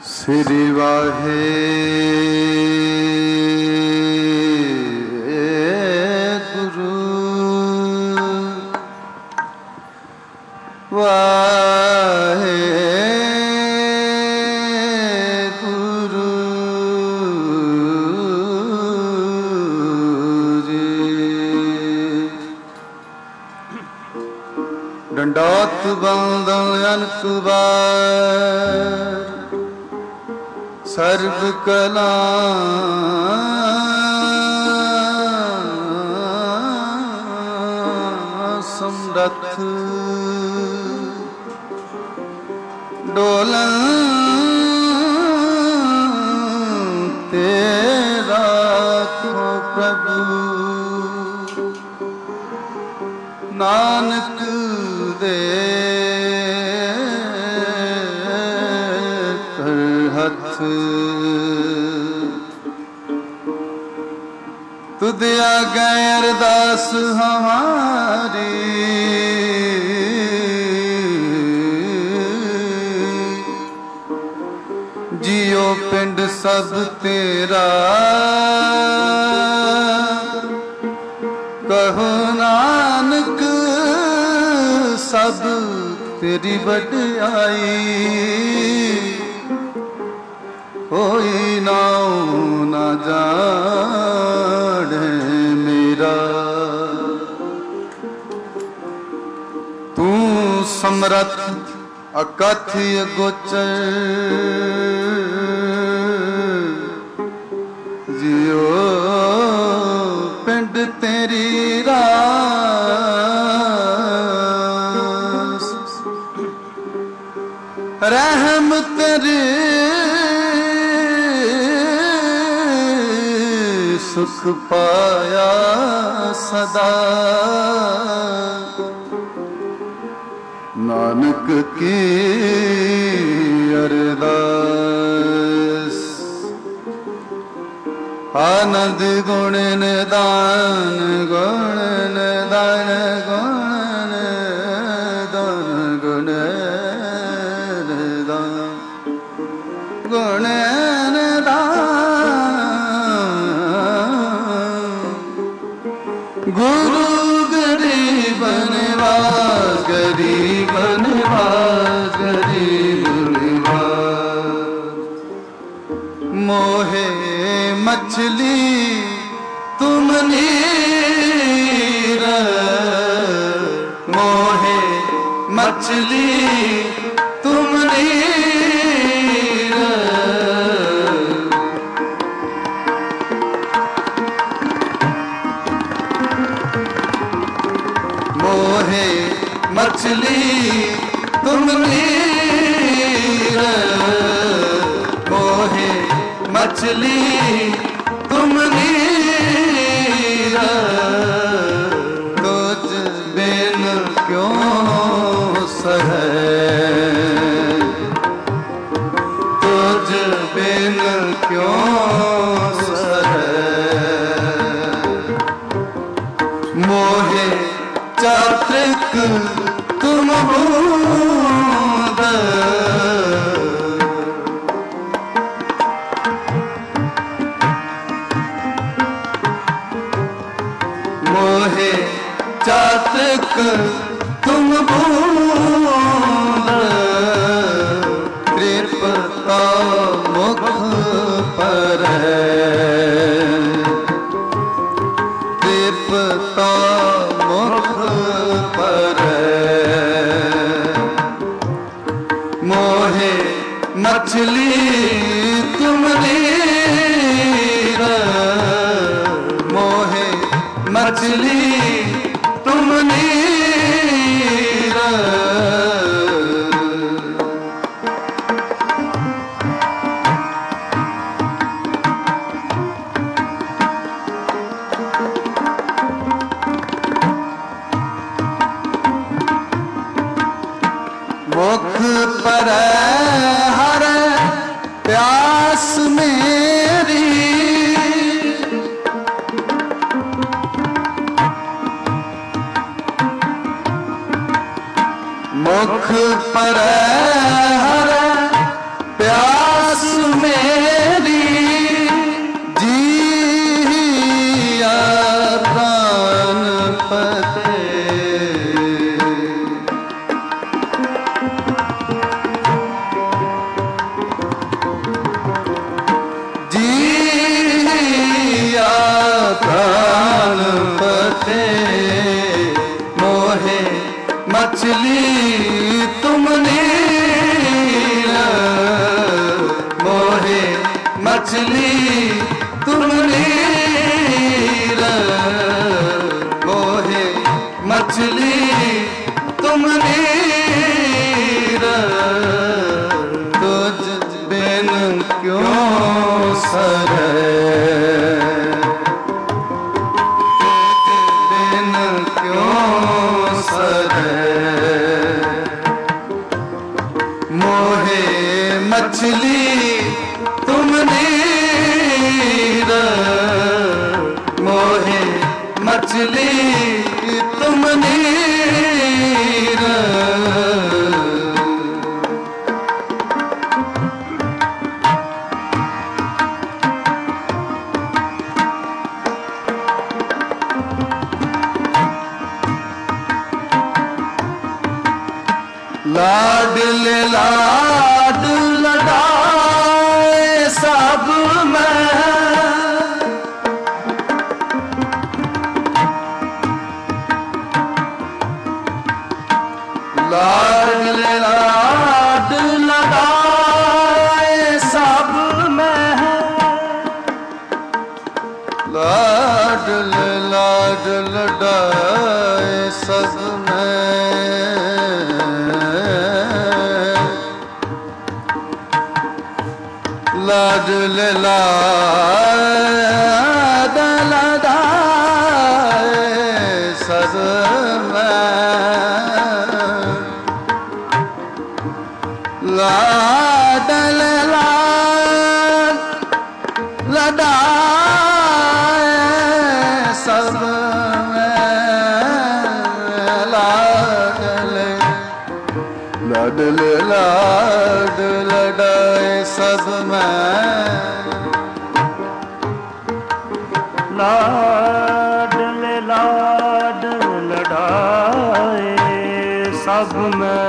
श्री वाहे गुरु वाहे गुरु डंडौत बंदन अनक बार सर्व कला समरथ डोलन तेरा खो प्रभु नानक दे कर हथ तुद आगे अरदास हमारी जियो पिंड सब तेरा कहो नानक सब तेरी वड्याई कोई नाऊ ना जाने मेरा तू समरथ अकथ्य गोचर जियो पिंड तेरी रास रहम तेरे सुख पाया सदा नानक की अरदास आनंद गुण निदान गुण निदान गुण निदान गुण निदान गुण गुरु गरीब निवास गरीब निवास गरीब निवास मोहे मछली तुम नीर मोहे मछली तुम नीर मोहे मछली तुम नीर मोहे मछली तुम नीर तुझ बिन क्यों सहे तुझ बिन क्यों सहे मोहे चात्रिक तुम बूंद मोहे चात्रिक तुम बूंद कृपा मुख पर है कृपा मुख पर मोहे मछली तुम नीर मोहे मछली तुम नीर मुख पर हर प्यास मेरी मुख पर हर प्यास मछली तुम नीर, मोहे मछली तुम नीर, तुझ बिन क्यों सरे, तुझ बिन क्यों सरे, मोहे मछली तुम नीर, मोहे मछली तुम नीर, लाड लाड लड़ाए सब में, लाड लाड लड़ाए सब में, लाड लाड लड़ाए सब में, लाड लाड लड़ाए सब में, लाड लाड लड़ाए सब में, लाड लाड लाड लड़ाए सब में, लाड लाड लड़ाए सब में,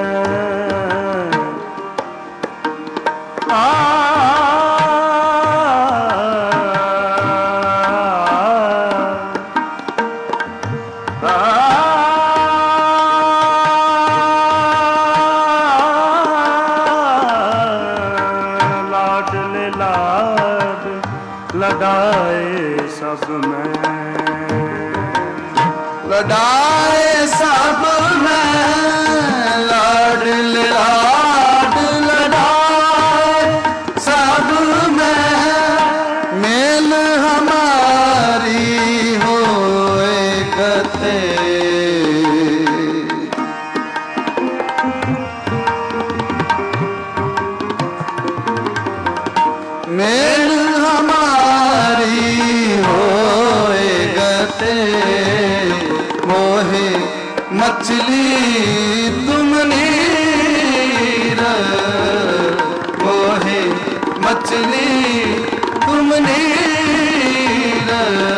लड़ाए सब में, लड़ाए सब में, लाड लाड लड़ाए सब में, मेल हमारी होए गते, मेल हमारी होए गते, मोहे मछली तुम नीर, मोहे मछली तुम नीर,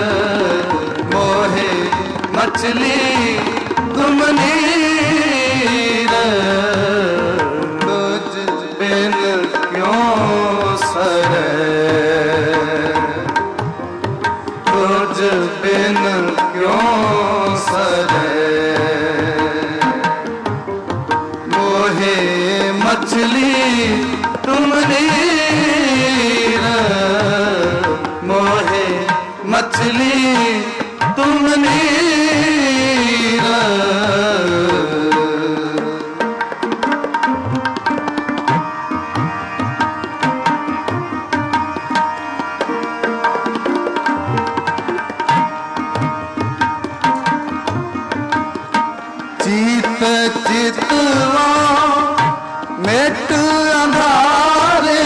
मोहे मछली तुम नीर, तुझ बिन क्यों सरे, तुझ बिन क्यों सरे, मोहे मछली तुम नीर, मोहे मछली तुम नीर, चित चितवा मेट अंधारे,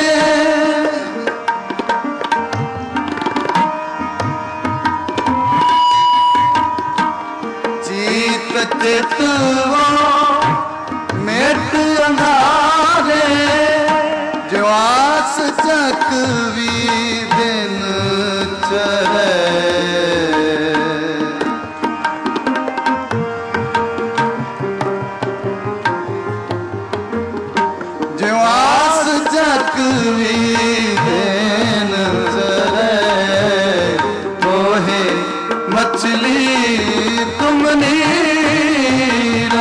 चित चितवा मेट अंधारे, ज्वास चकवी दिन चरे, ज्वास चकवी दिन चरे, मोहे मछली तुम नीर,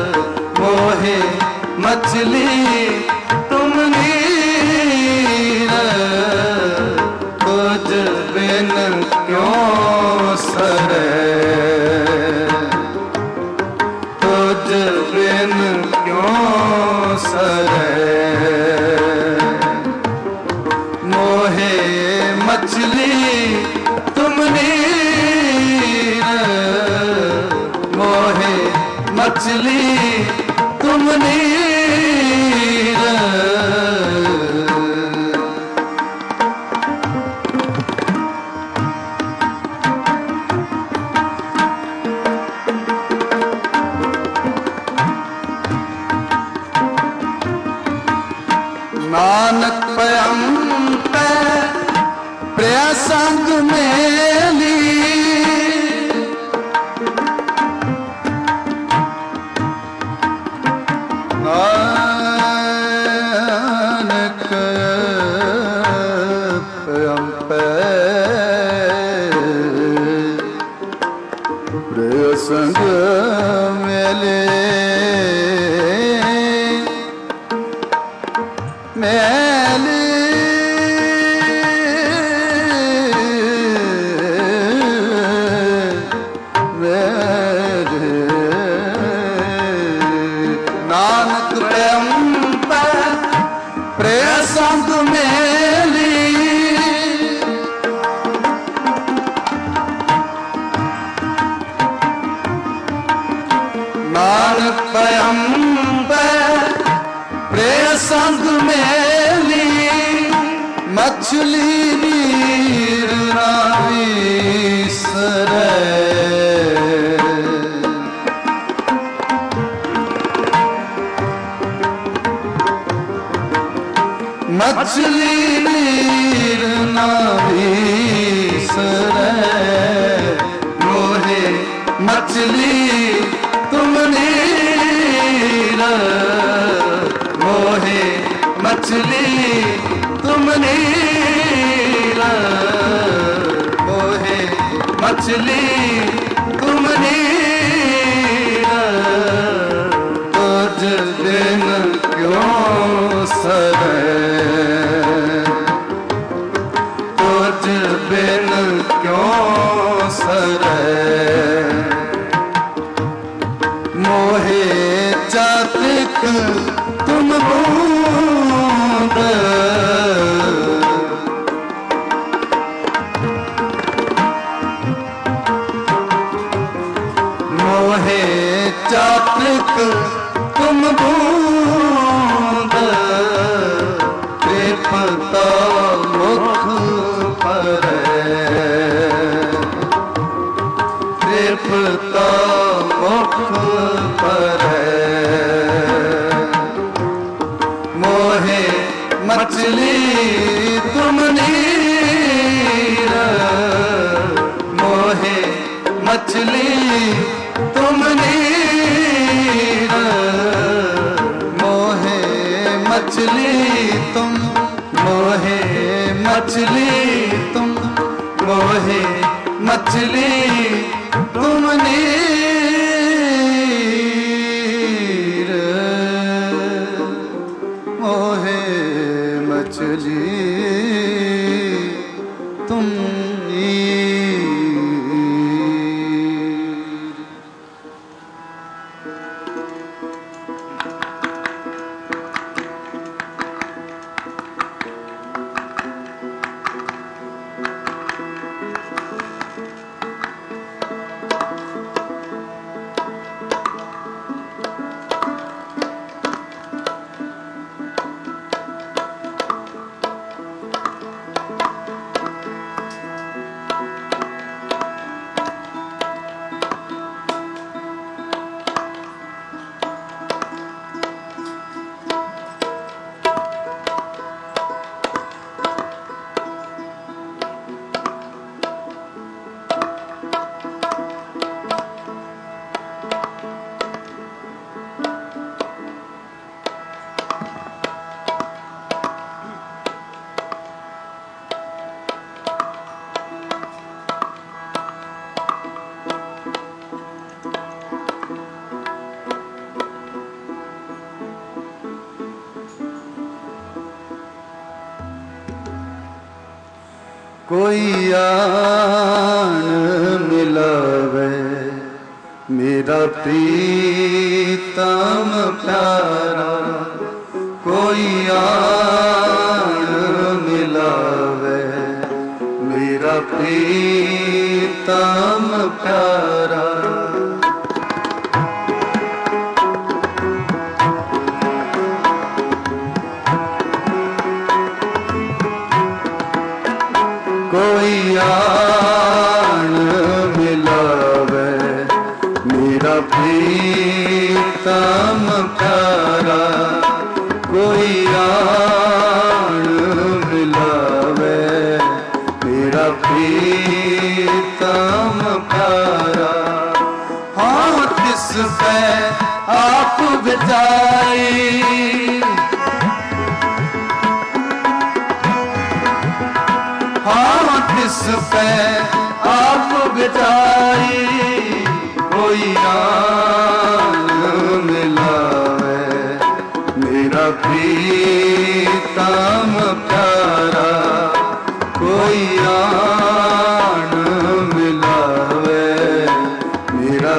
मोहे मछली तुम नीर, नानक पयम पे प्रिय संग मेली नानक पयम पे प्रिय संग मेले मेली नानक प्रेम प्रिय संग मेली नानक प्रेम प्रिय संग मेली मछली नीर नावी सरे मछली नीर नावी सरे मोहे मछली तुम नीर मोहे मछली तुम नीर मोहे मछली तुम नीर तुझ दिन क्यों सरे तुझ बिन क्यों सरे मोहे चातिक तुम बूंद मोहे चातिक तुम बूंद कृपता मुख पर कृपता मुख पर मोहे मछली तुम नीर मोहे मछली तुम नीर मोहे मछली तुम मोहे मछली तुम मोहे मछली तुम नीर मोहे मछली तुम कोई आन मिलावे मेरा प्रीतम प्यारा कोई आन मिलावे मेरा प्रीतम प्यारा कोई आन मिलावे मेरा प्रीतम प्यारा कोई आन तिस पे आप बिचाई कोई आन मिलावे मेरा प्रीतम प्यारा कोई आन मिलावे मेरा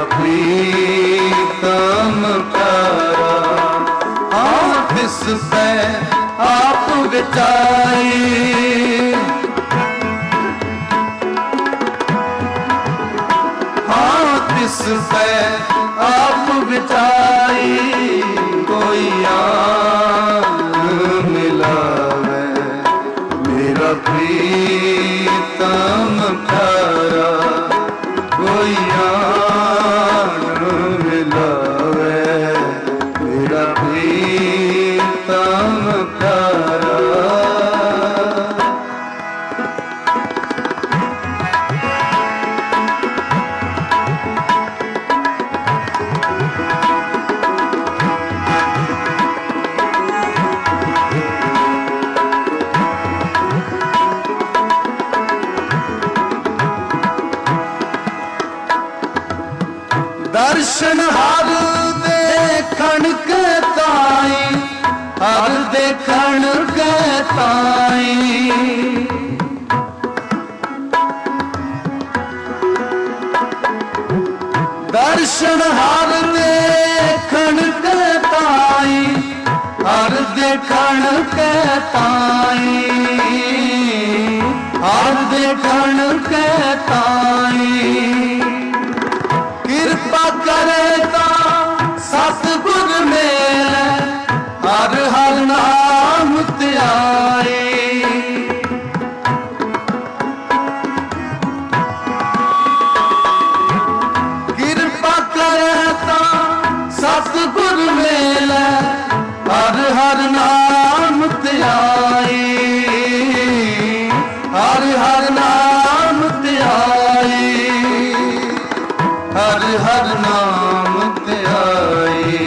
प्रीतम प्यारा हाँ तिस पे आप बिचाई तिस पे आप बिचाई कोई आन मिलावे मेरा प्रीतम प्यारा कोई आन मिलावे मेरा प्रीतम प्यारा दर्शन हर देखण के ताई हर देखण के ताई दर्शन हर देखण के ताई हर देखण के ताई हर देखण के ताई कृपा करेगा सतगुर मेरे हर हर नाम त्याई कृपा करेगा सतगुर मेरे हर हर नाम त्याई हर हर नाम त्याई हर हर नाम त्याई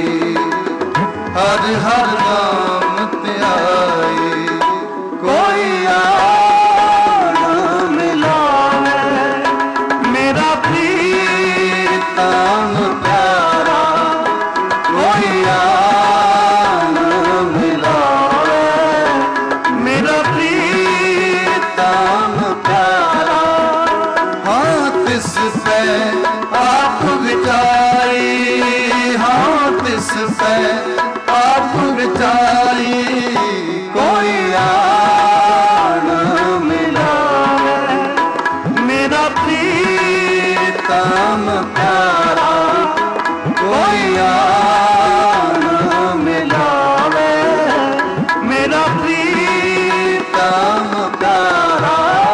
हर हर नाम त्याई कोई आन मिलावे मेरा प्रीतम प्यारा कोई आन मिलावे मेरा प्रीतम प्यारा हाँ तिस पे आप बिचाई हाँ तिस पे आप बिचाई कोई आन मिलावे मेरा प्रीतम प्यारा कोई आन मिलावे मेरा प्रीतम प्यारा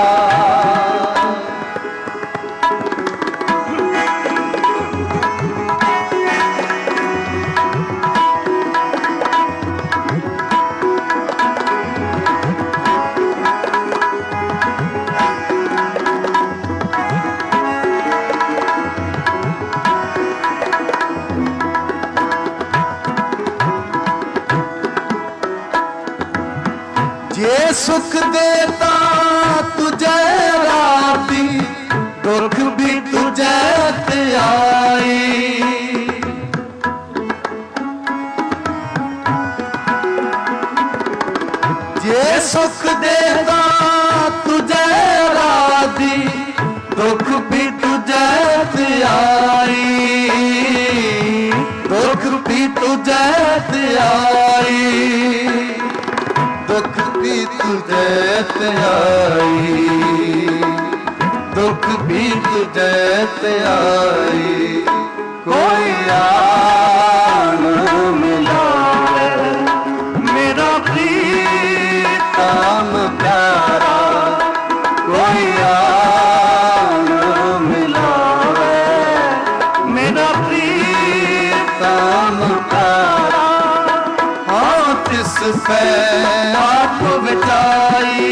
जे सुख देता तुझे राती दुख भी तुझे आई जे सुख देता तुझे राती दुख भी तुझे आई दुख भी तुझे आई दुख भी तुझे आई दुख भी तुझे आई कोई आन मिलावे मेरा प्रीतम प्यारा कोई आन मिलावे मेरा प्रीतम प्यारा हाँ तिस पे आप बिचाई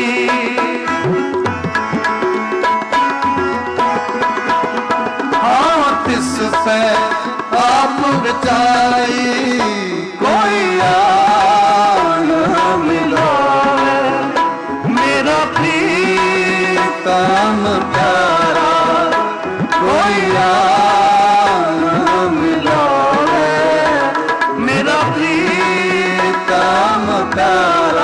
हाँ तिस पे आप बिचाई कोई आन मिलावे मेरा प्रीतम प्यारा।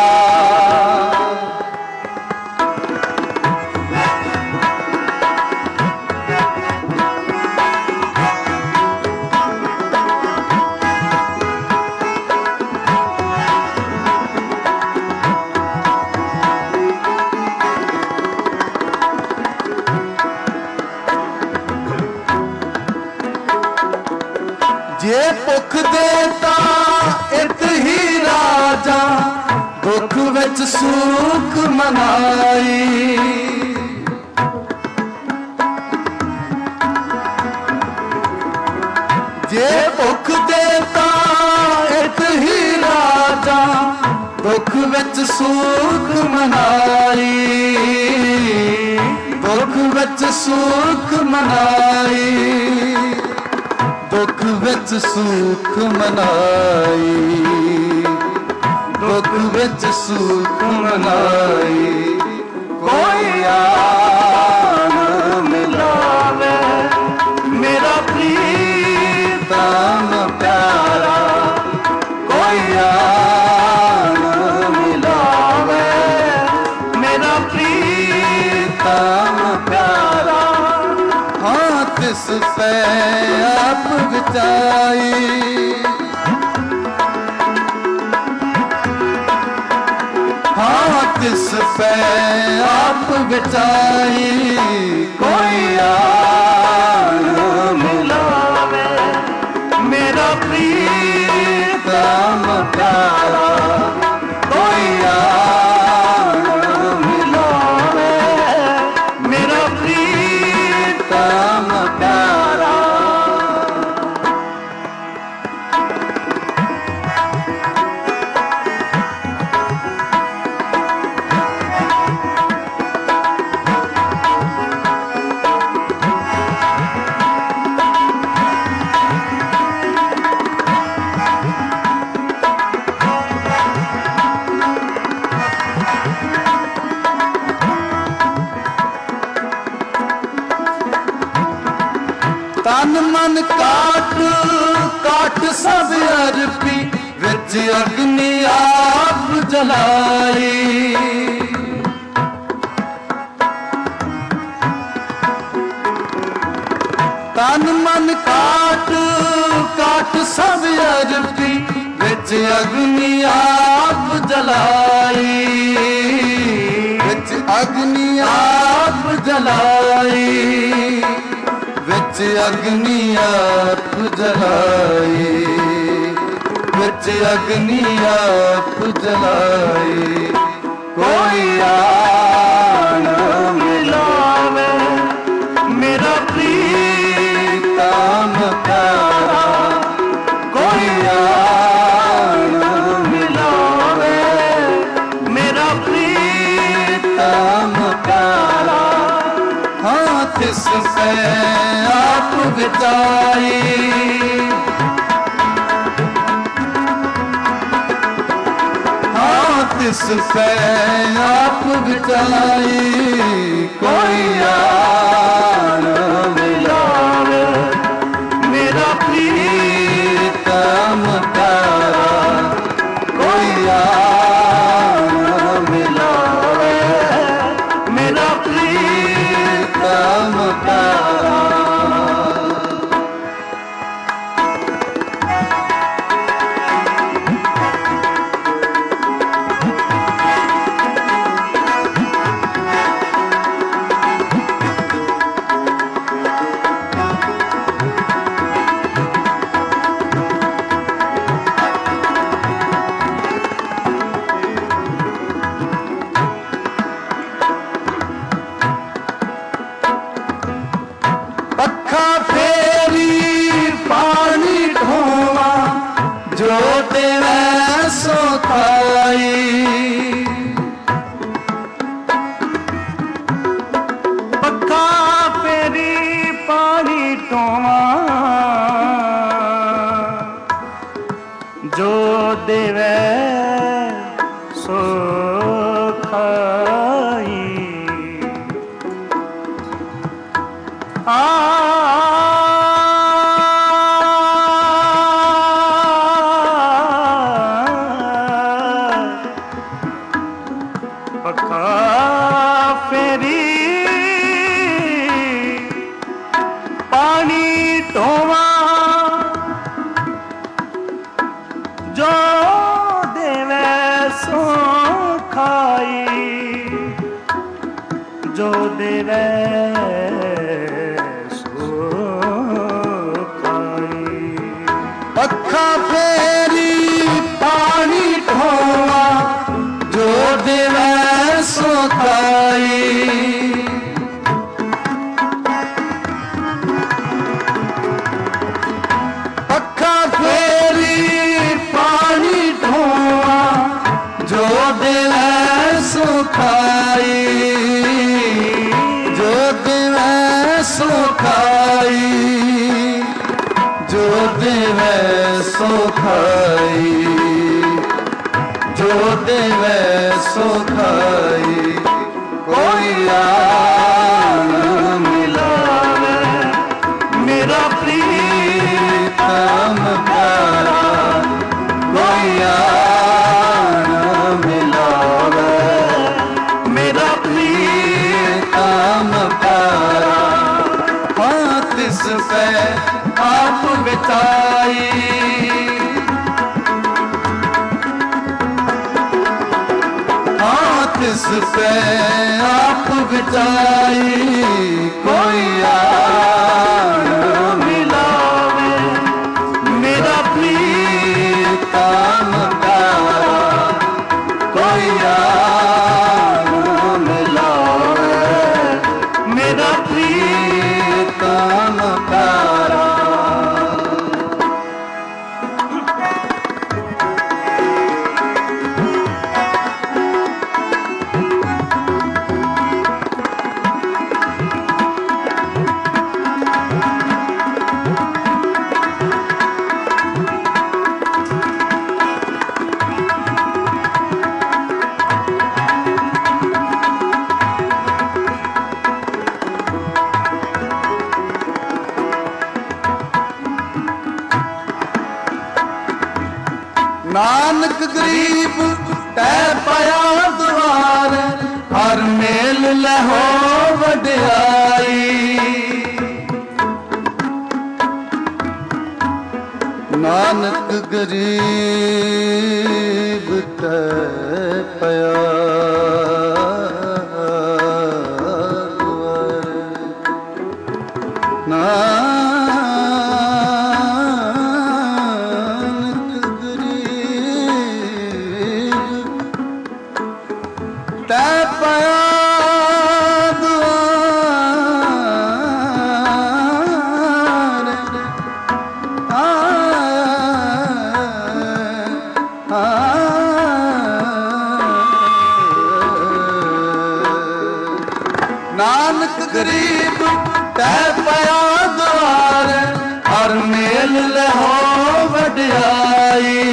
जे भुख देता एक ही राजा, दुख विच सुख मनाई। जे भुख देता एक ही राजा, दुख विच सुख मनाई। दुख विच सुख मनाई। दुख विच सुख मनाई। दुख विच सुख मनाई। कोई आन मिलावे मेरा प्रीतम प्यारा। कोई आन मिलावे मेरा प्रीतम प्यारा। हाँ तिस पे आप बिताई। हाँ तिस पे आप बिताई। कोई आन मिलावे मेरा प्रीतम प्यारा। कोई आन मिलावे मेरा प्रीतम प्यारा। तन मन काट काट सब अर्पी, विच अग्नि आप जलाई। तन मन काट काट सब अर्पी, विच अग्नि आप जलाई। विच अग्नि आप जलाई। विच अग्नि आप जलाई। विच अग्नि आप जलाई। कोई आन मिलावे मेरा प्रीतम प्यारा। कोई आन मिलावे मेरा प्रीतम प्यारा। हाँ तिस पे आप बिताई। हाँ तिस पे आप बिताई। कोई आन मिलावे मेरा प्रीतम प्यारा। कोई आन मिलावे मेरा प्रीतम प्यारा। पखा फेरी पानी ढोवा जो देवे सो खाई जो देवे सो खाई पखा फेरी पानी ढोवा जो देवे सो खाई पखा फेरी पानी ढोवा जो देवे सो खाई जो देवे सो खाई जो देवे सो खाई जो देवे सो खाई कोई यार मिलावे मेरा प्रीतम प्यारा कोई यार मिलावे मेरा प्रीतम प्यारा हाथ इस पे आप बिताई हाथ इस पे आप बिताई कोई यार मिलावे मेरा प्रीतम प्यारा कोई यार मिलावे मेरा प्रीतम प्यारा नानक गरीब तै पाया द्वार हर मेल लहो वड्याई नानक गरीब तै पाया नानक गरीब तै पाया द्वार हर मेल लहो वड्याई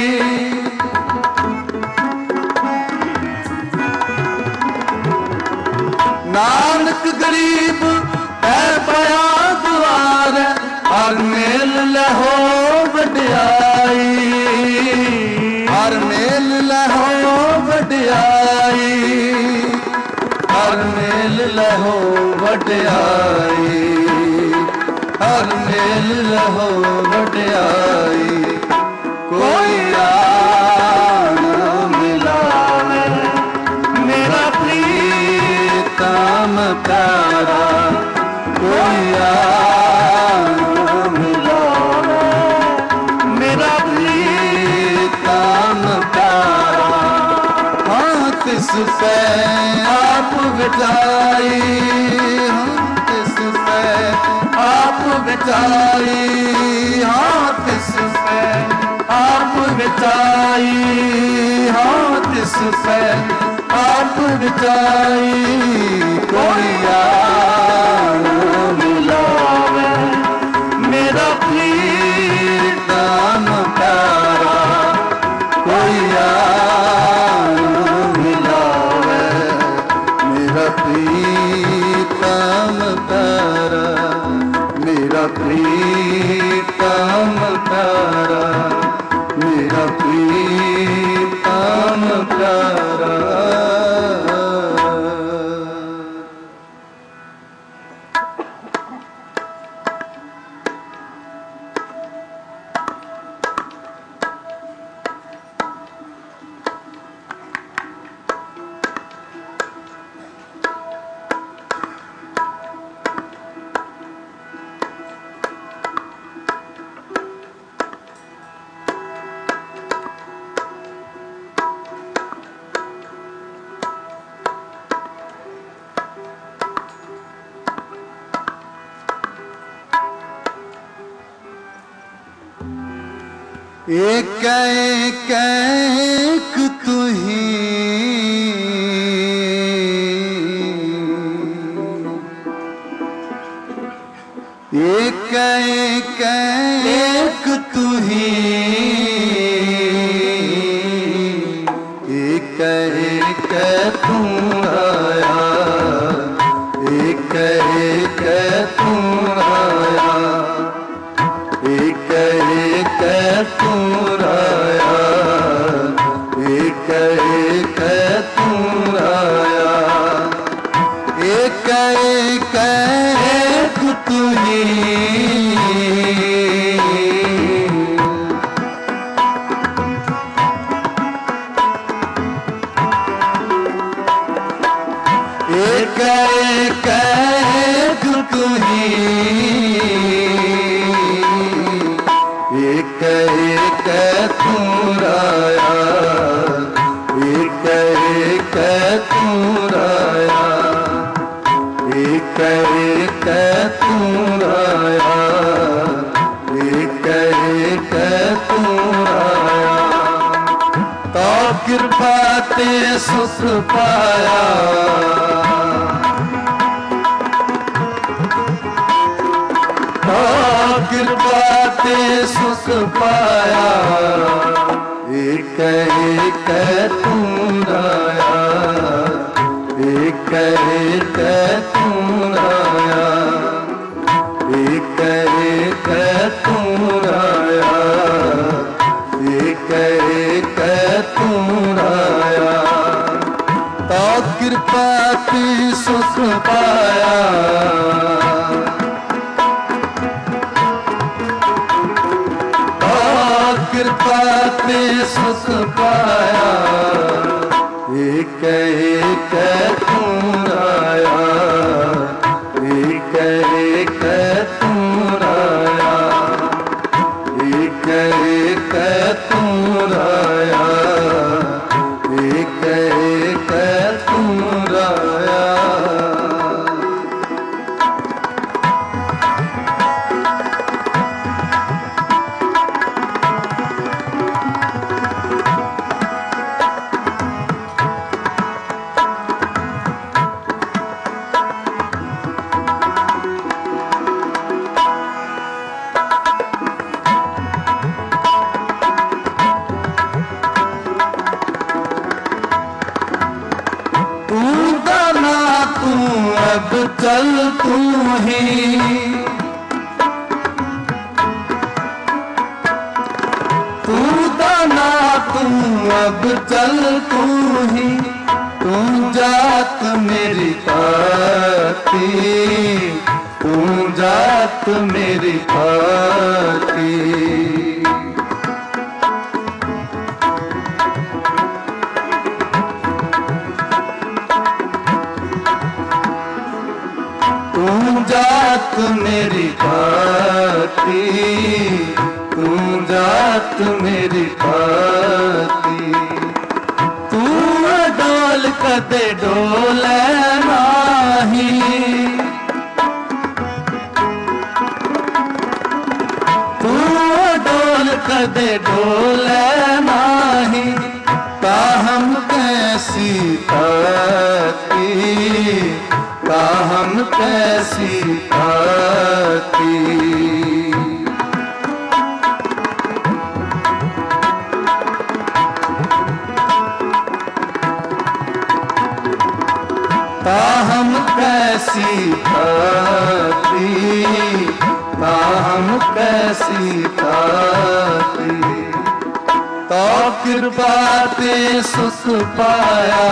नानक गरीब तै पाया द्वार हर मेल लहो वड्याई हर मेल लहो वड्याई हर मेल लहो वड्याई हर मेल लहो वड्याई कोई यार मिलावे मेरा प्रीतम प्यारा कोई यार मिलावे मेरा प्रीतम प्यारा हाथ इस पे आप बिताई हाथ इस पे आप बिताई हाथ इस पे आप बिताई हाथ इस पे आप बिताई कोई यार मिलावे मेरा प्रीतम प्यारा कोई यार मिलावे मेरा प्रीतम प्यारा मेरा प्रीतम प्यारा मेरा प्रीतम प्यारा एक एक एक तू ही एक एक एक तू ही एक एक तू आया एक एक तू आया एक एक तू आया एक एक तू आया एक एक एक तू ही एक एक एक तू ही एक एक तू आया एक एक तू आया एक एक तू आया एक एक तू आया तो कृपा ते सुख पाया तो कृपा ते सुख पाया एक एक तू आया एक एक तू आया एक एक तू आया एक एक तू आया तो कृपा ते सुख पाया कृपा ते सुख पाया एक एक तू आया एक एक तू आया एक एक तू आया एक एक तू आया अब चल तू ही तू दाना तू अब चल तू ही तू जात मेरी पाती तू जात मेरी पाती तू जात मेरी पाती तू जात मेरी पाती तू डोल कदे डोले नाही तू डोल कदे डोले नाही ताहम कैसी पाती हम कैसी आती ताहम कैसी आती ताहम कैसी आती तो कृपा ते सुख पाया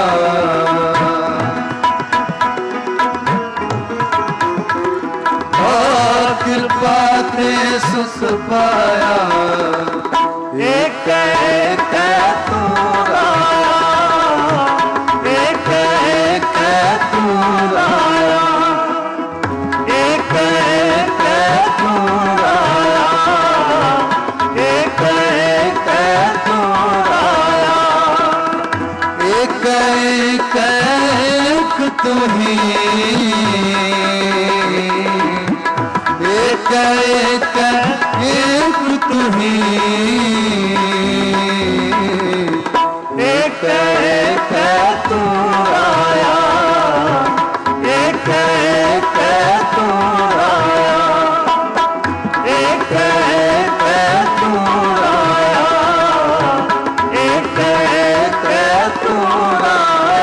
कृपा ते सुख पाया एक एक तू आया एक एक तू आया एक एक तू आया एक एक तू आया एक एक तू ही एक एक एक तू ही, एक एक तू आया, एक एक तू आया, एक एक तू आया, एक एक तू आया।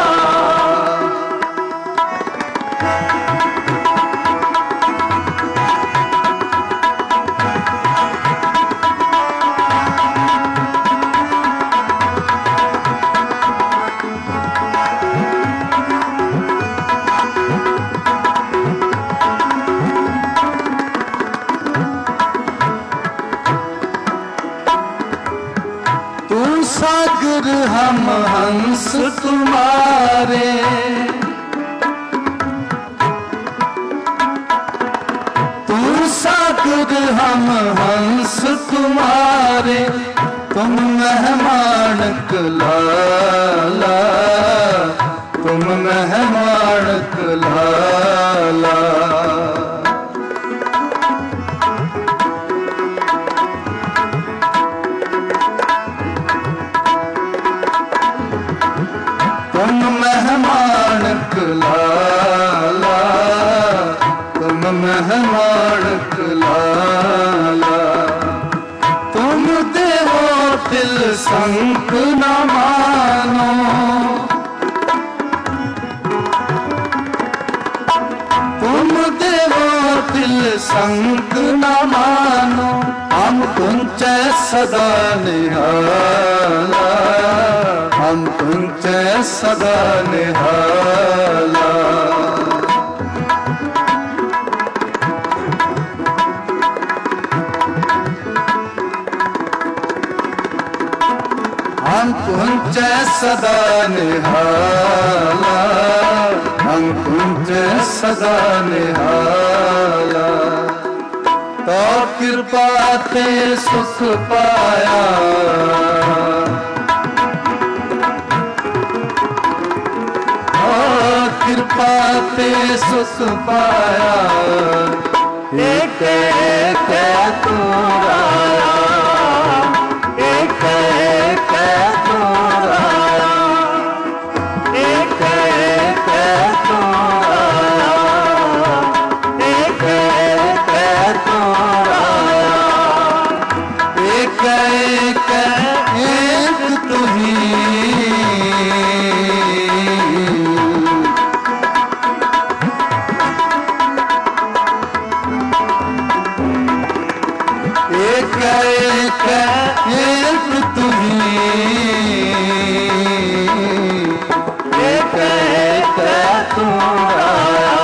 सागर हम हंस तुम्हारे, तू सागर हम हंस तुम्हारे, तुम मेहमान कलाला, तुम मेहमान कलाला। तुम मेहमान कलाला, तुम मेहमान कलाला। तुम देवो दिल संग न मानो, तुम देवो दिल संग न मानो। हम तुझे सदा निहाला, हम तुझे सदा निहाला। हम तुझे सदा निहाला, हम तुझे सदा निहाला। तो कृपा ते सुख पाया, कृपा ते सुख पाया। एक एक तू आया, एक एक तू आया, एक एक तू आया, एक एक तू आया, एक एक तू ही। एक एक एक तू ही, एक एक तू आया,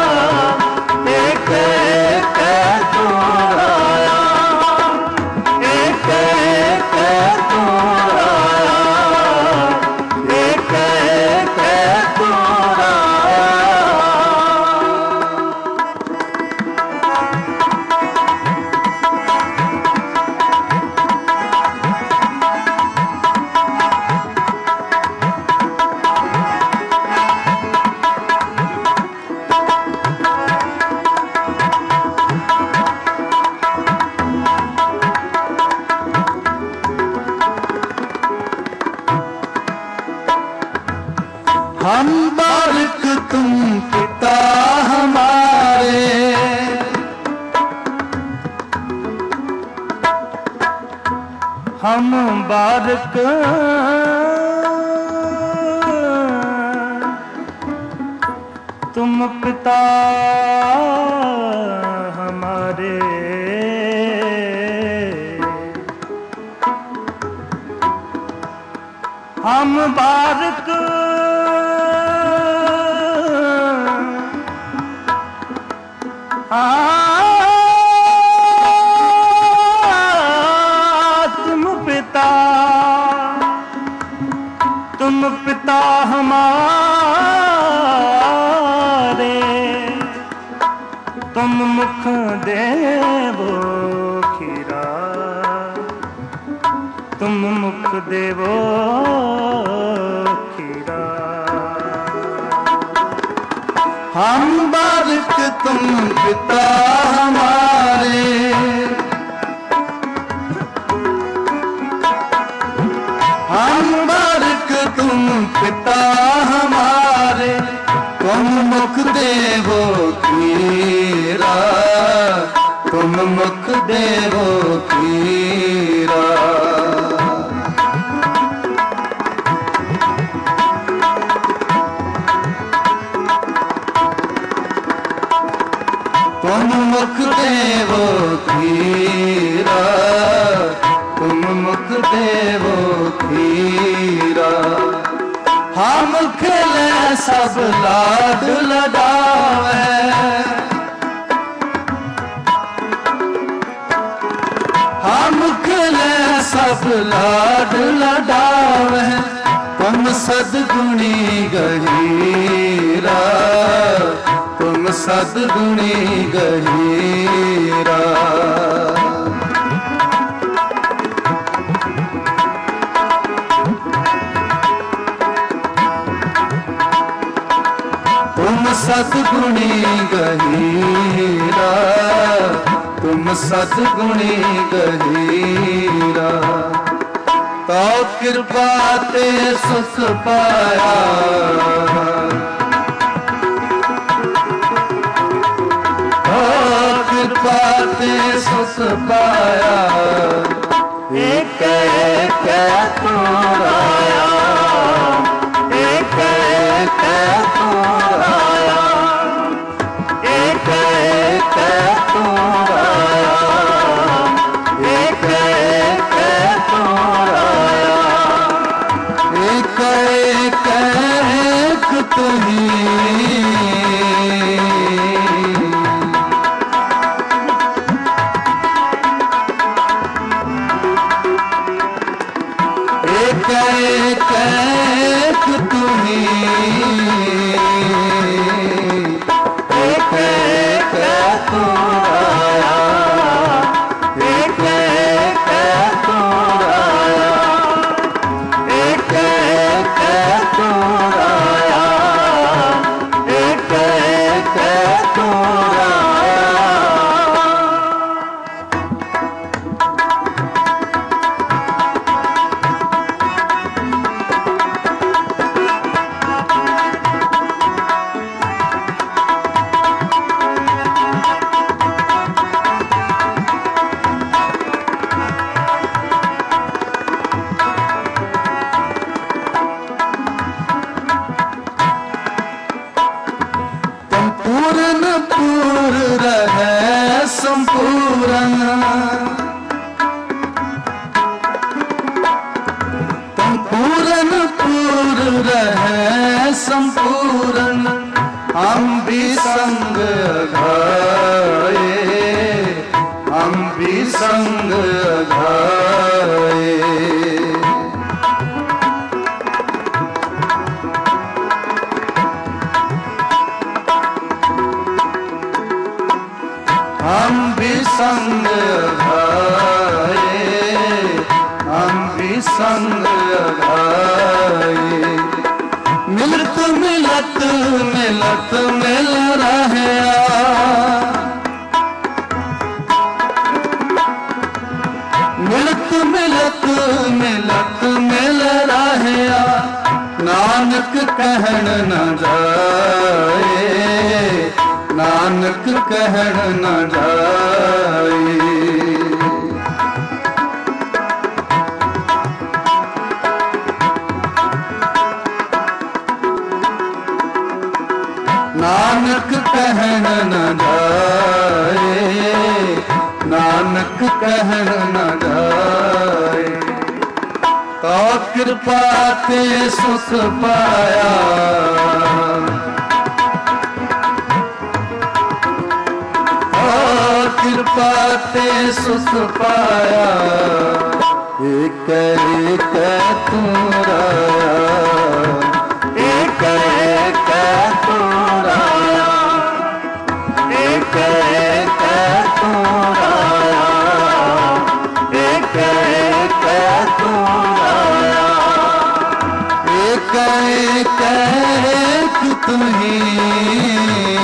एक एक तू आया, एक एक तू आया, एक एक तू आया। हम बालक तुम पिता हमारे, हम बालक तुम पिता हमारे। हम बालक तुम पिता, तुम पिता हमारे। तुम मुख देवो खीरा, तुम मुख देवो खीरा। हम बारिक तुम पिता हमारे, हम बारिक तुम पिता हमारे, तुम मुख देवो खीरा, तुम मुख देवो खीरा। तुम मुख देवो खीरा, तुम मुख देवो खीरा। हम खेले सब लाड लडावे, हम खेले सब लाड लडावे, तुम सदगुणी गहीरा, तुम सदगुणी गहीरा। तुम सदगुणी गहीरा, तुम सदगुणी गहीरा। तो कृपा ते सुख पाया, कृपा ते सुख पाया। एक एक तू आया, एक एक तू आया, एक एक तू आया, एक एक तू आया, एक एक तू ही। एक एक तुम्ही, एक एक तू आया, एक एक तू आया, एक एक तू आया, एक एक तू आया। पूर्ण पूर्ण रहे संपूर्ण, तुम पूर्ण पूर्ण रहे संपूर्ण। हम भी संग घाये, हम भी संग घाये। हम भी संग घाये, हम भी संग घाये। मिलत मिलत मिलत मिल रहे, मिलत मिलत मिलत मिल रहे। नानक कहन न जाए, नानक कहन न जाए। नानक कहन न जाए, नानक कहन न जाए। तो कृपा ते सुख पाया, कृपा ते सुख पाया। एक एक तू राया, एक एक तू राया, एक एक तू राया, एक एक तू राया। एक एक तू ही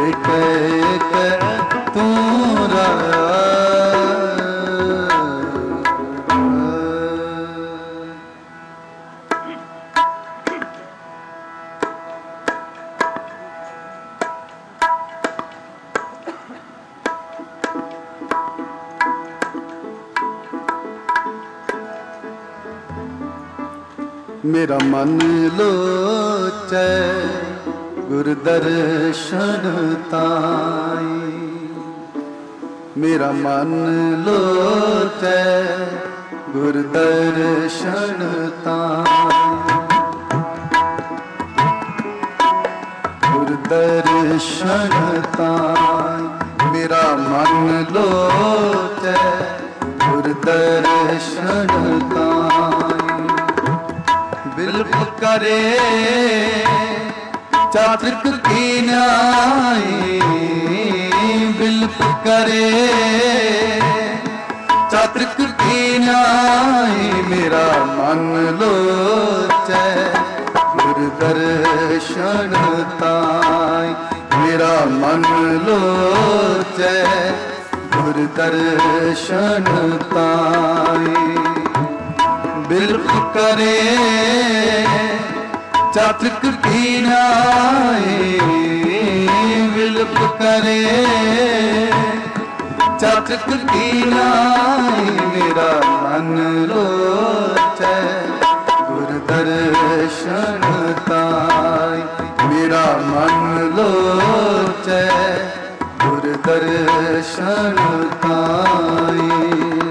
एक तू मेरा मन लोचै गुर दर्शन ताई, मेरा मन लोचै गुर दर्शन ताई, गुर दर्शन ताई, मेरा मन लोचै गुर दर्शन ताई। बिल्प करे चातृक की न्याय, बिल्प करे चातृक की न्याय, मेरा मन लोचै गुर दर्शन ताई, मेरा मन लोचै गुर दर्शन ताई। बिल्प करे चातृक की न्याय, बिल्प करे चातृक की न्याय, मेरा मन लोचै गुर दर्शन ताई, मेरा मन लोचै गुर दर्शन ताई।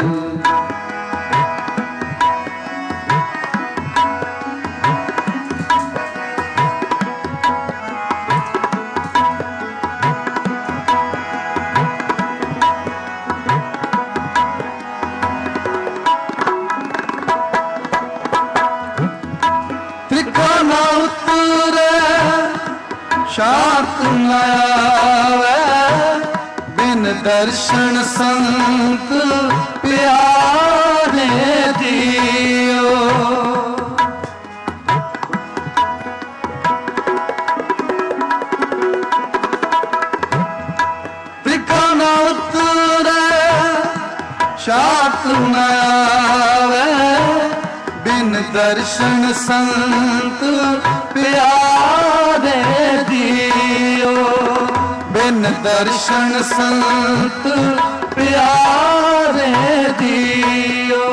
शांत न आवे बिन दर्शन संत प्यारे दियो, त्रिखा न उतरे शांत न आवे बिन दर्शन संत प्यारे दियो, बिन दर्शन संत प्यारे दियो।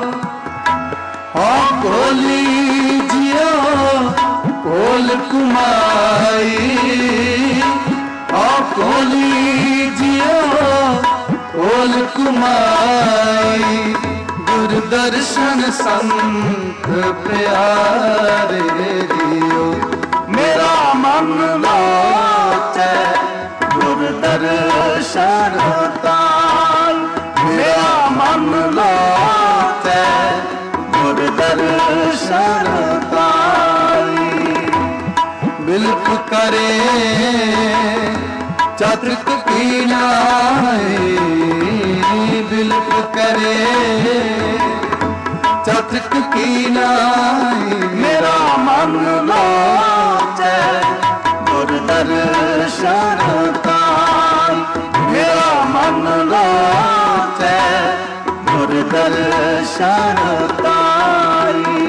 हाँ कोली जियो कोल कुमाई, हाँ कोली जियो कोल कुमाई, गुर दर्शन संत प्यारे दियो, मेरा मन लोचै गुर दर्शन ताई, मेरा मन लोचै गुर दर्शन ताई। बिल्प करे चातृक की न्याय, बिल्प करे चातृक की न्याय, मेरा मन लोचै गुर दर्शन ताई, मेरा मन लोचै गुर दर्शन ताई।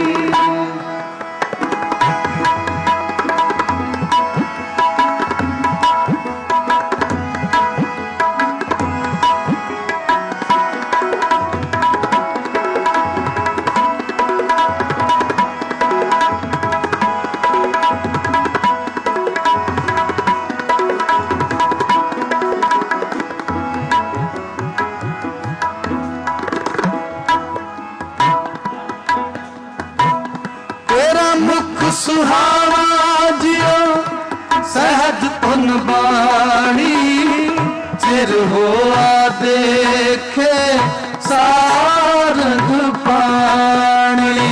सुहावा जियो सहज पुन बाणी, चिर हुआ देखे सारंग पाणी,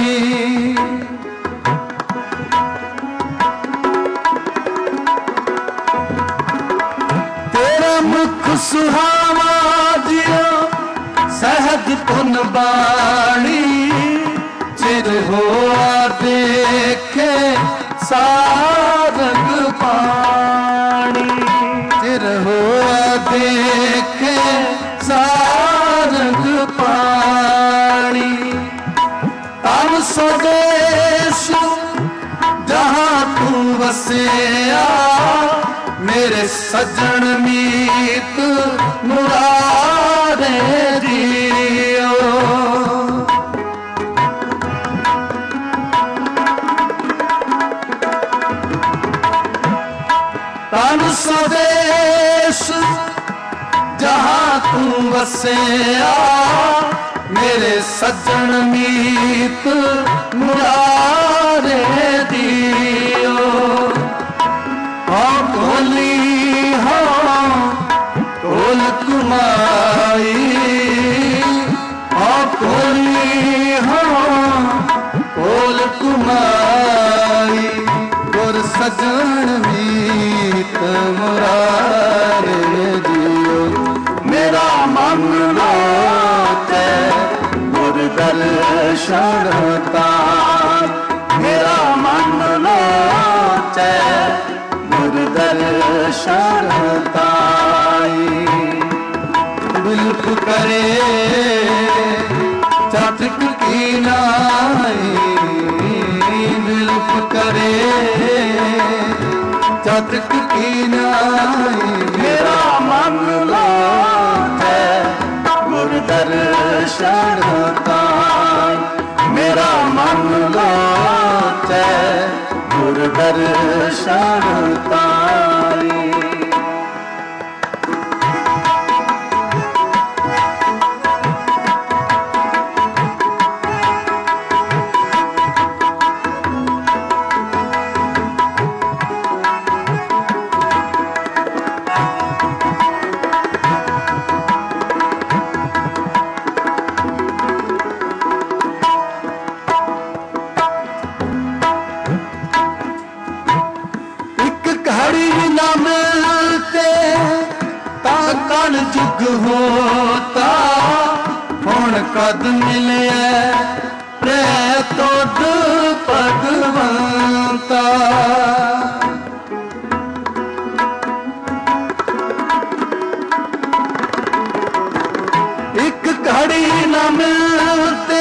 तेरा मुख सुहावा जियो सहज पुन बाणी, चिर हुआ देखे सारंग पाणी, फिर हुआ देखे सारंग पानी। तन स्वदेश जहाँ तू वसिया मेरे सजन मीत मुरारे जियो। तन स्वदेश जहाँ तू वसिया मेरे सजन मीत मुरारे दियो। हाँ कोली हाँ कोल कुमाई, हाँ कोली हाँ कोल कुमाई। गुर सजन मीत मुरारे दियो। मेरा मन लोटे गुर दर्शन तार, मेरा मन लोटे गुर दर्शन ताई। बिल्प करे चातक की नाई, बिल्प करे चातक की नाई। मेरा मन लोटे गुर दर्शन ताई, मेरा मन लोटे गुर दर्शन ताई। जुग होता हुण कद मिले प्रे तोड़ भगवंता। एक घड़ी न मिलते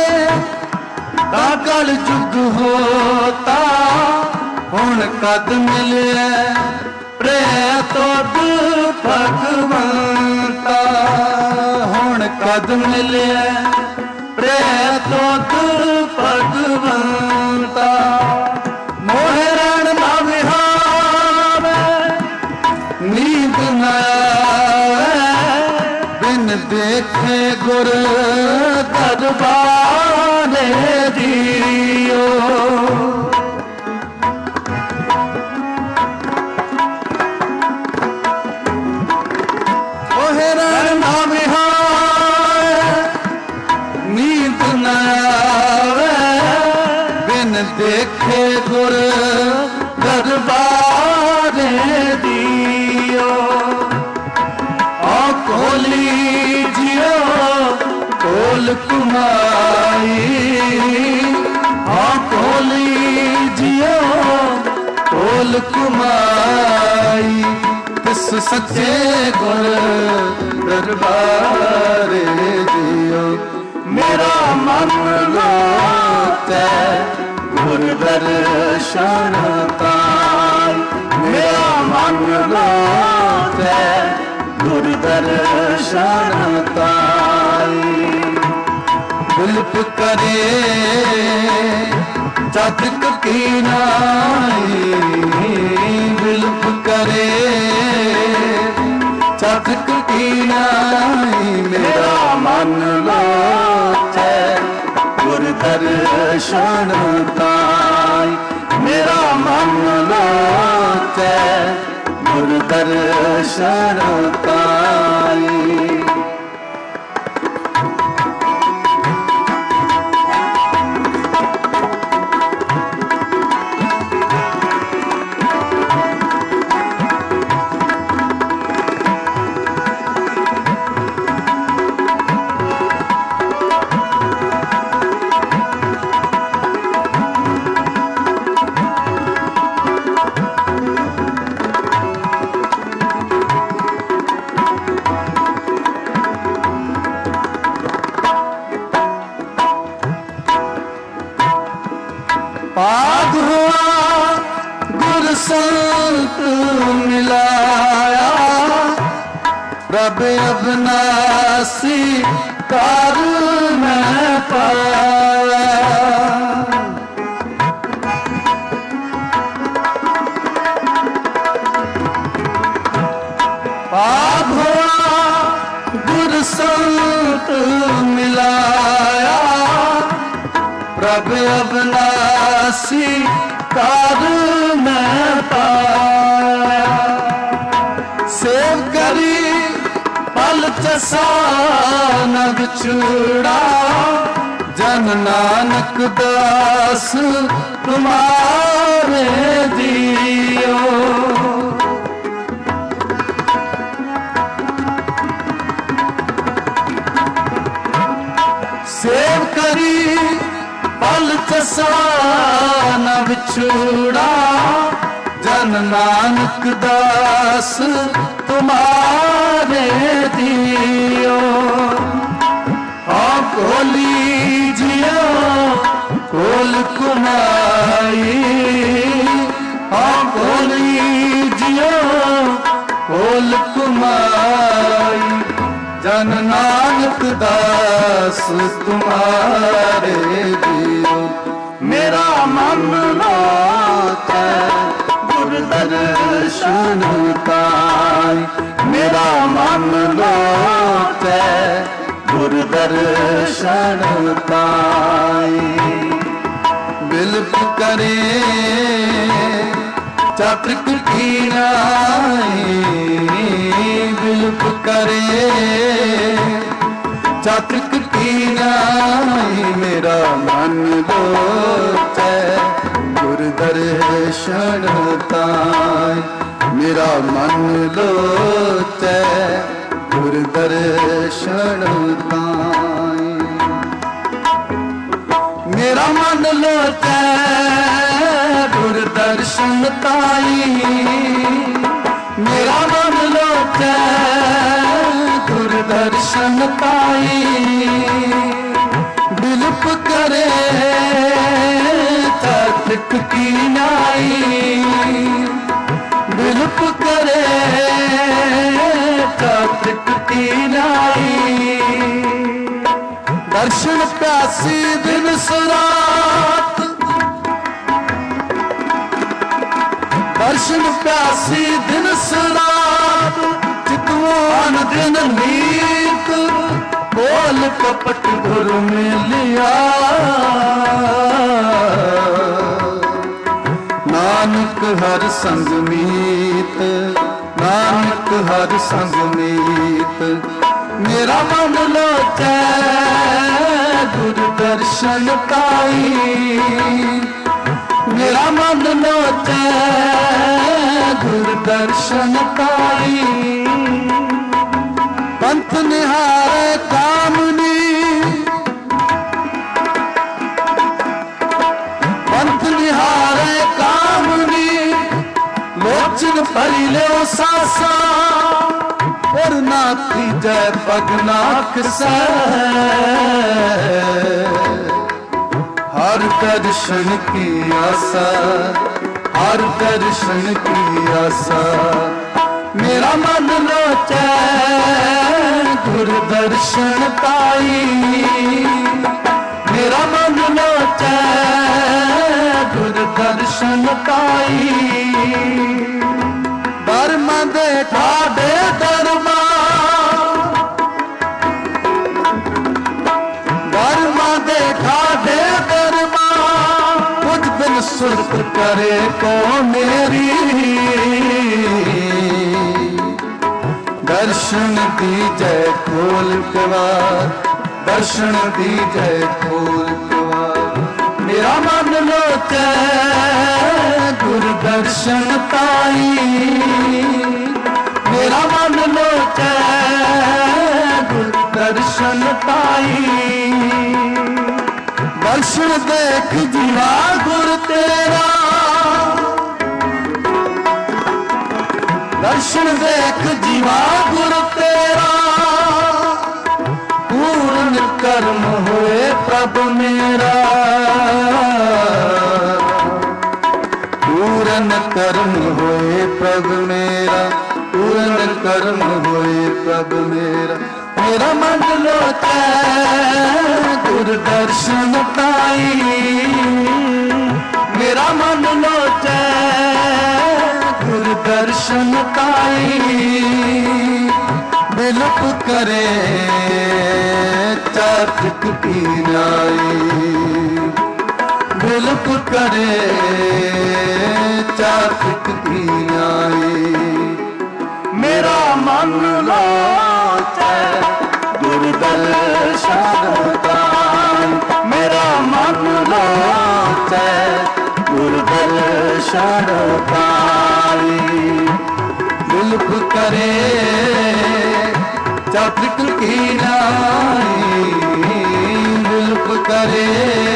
कल जुग होता हुण कद मिले प्रे तोड़ भगवंता। हुण कद मिले प्रे तोड़ भगवंता। मोहे रण ना विहावे नींद न आवे बिन देखे गुर दरबारे जियो। देखे गुर दरबारे दियो। आ कोली जियो कोल कुमाई, आ कोली जियो कोल कुमाई। तिस सच्चे गुर दरबारे दियो। मेरा मन लोटे गुर दर्शन ताई, मेरा मन लोटे गुर दर्शन ताई। बिल्प करे चातक की नाई, बिल्प करे चातक की नाई। मेरा मन लोटे गुर दर्शन ताई, मेरा मन लोटे गुर दर्शन ताई। प्रभ अविनाशी कार मैं पाया। गुर संत मिलाया प्रभ अविनाशी कार मैं पाया। सेव करी पल चसा न बिछड़ा जन नानक दास तुम्हारे दियो। सेव करी पल चसा न बिछड़ा जन नानक दास तुम्हारे दियो। हाँ कोली जियो कोल कुमाई, हाँ कोली जियो कोल कुमाई जन नानक दास तुम्हारे दियो। मेरा मन रोता गुर दर्शन पाई, मेरा मन रोता गुर दर्शन पाई। बिलप करे चातृक कीनाई, बिलप करे चातृक कीनाई। मेरा मन रोता गुर दर्शन ताई, मेरा मन रोता गुर दर्शन ताई। मेरा मन लोता गुर दर्शन ताई, मेरा मन लोता गुर दर्शन ताई। बिलप करे चातृक कीनाई, बिलप करे चातृक कीनाई। दर्शन प्यासी दिन सुरात, दर्शन प्यासी दिन सुरात चितवन दिन नीत। बोल कपट घुर में लिया नानक हर संग मीत, नानक हर संग मीत। मेरा मन लोचा गुर दर्शन पाई, मेरा मन लोचा गुर दर्शन पाई। पंथ निहारे कामनी, पंथ निहारे कामनी। लोचन परी ले सासा और नाथी जय पगनाक से। हर दर्शन की आशा, हर दर्शन की आशा। मेरा मन लोचा गुर दर्शन पाई, मेरा मन लोचा गुर दर्शन पाई। धर्म दे ठाडे धर्मा, धर्म दे ठाडे धर्मा। मुझ बिन सुरत करे को मेरी, दर्शन दीजय खोल कवार, दर्शन दीजय खोल कवार। मेरा मन लोचा गुर दर्शन पाई, मेरा मन लोचा गुर दर्शन पाई। दर्शन देख जीवा गुर तेरा, दर्शन देख जीवा गुर तेरा। पूर्ण कर्म हुए प्रभु मेरा, पूर्ण कर्म हुए प्रभु मेरा, पूर्ण कर्म होए प्रभ मेरा मेरा मन लोचै गुरदर्शन पाई मेरा मन लोचै गुरदर्शन पाई बिलप करे चातक की नाई बिलप करे चातक की नाई मेरा मन लोचै गुरदर्शन पाई मेरा मन लोचै गुरदर्शन पाई बिलप करे चातक की नाई बिलप करे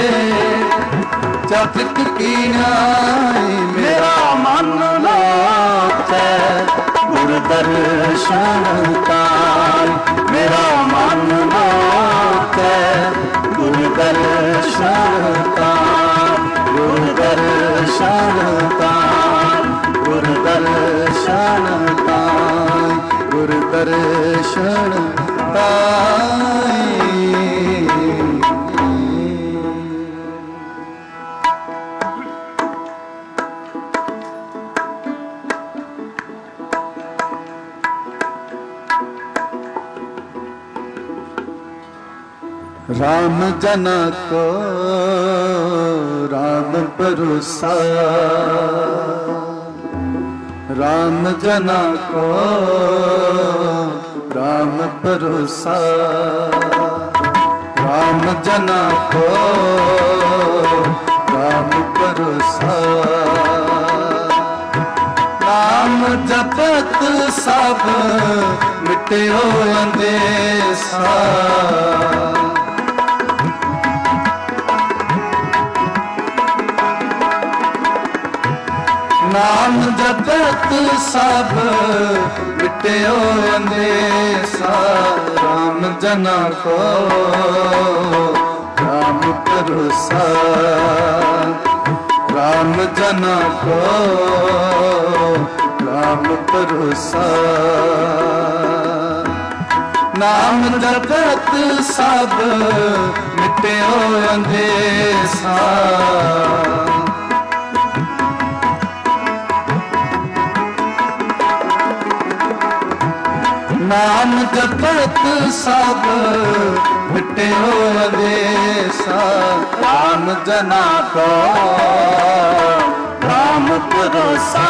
चातक की नाई मेरा मन लोचै गुरदर्शन पाई मेरा मन लोचै गुरदर्शन पाई गुरदर्शन पाई गुरदर्शन पाई गुरदर्शन पाई राम जना को राम भरोसा राम जना को राम भरोसा राम जना को राम भरोसा नाम जपत सब मिट्यो अंदेसा नाम जपत सब मिट्यो अंदेसा राम जना को राम भरोसा राम जना को राम भरोसा नाम जपत सब मिट्यो अंदेसा नाम जपत सब मिट्यो अंदेसा राम जना को राम भरोसा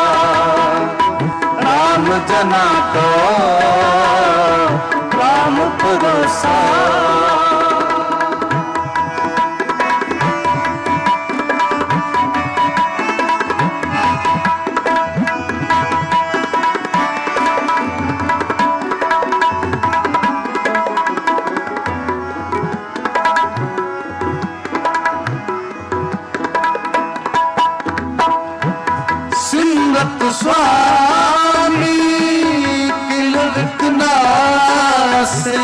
राम जना को राम भरोसा स्वामी किलरकना से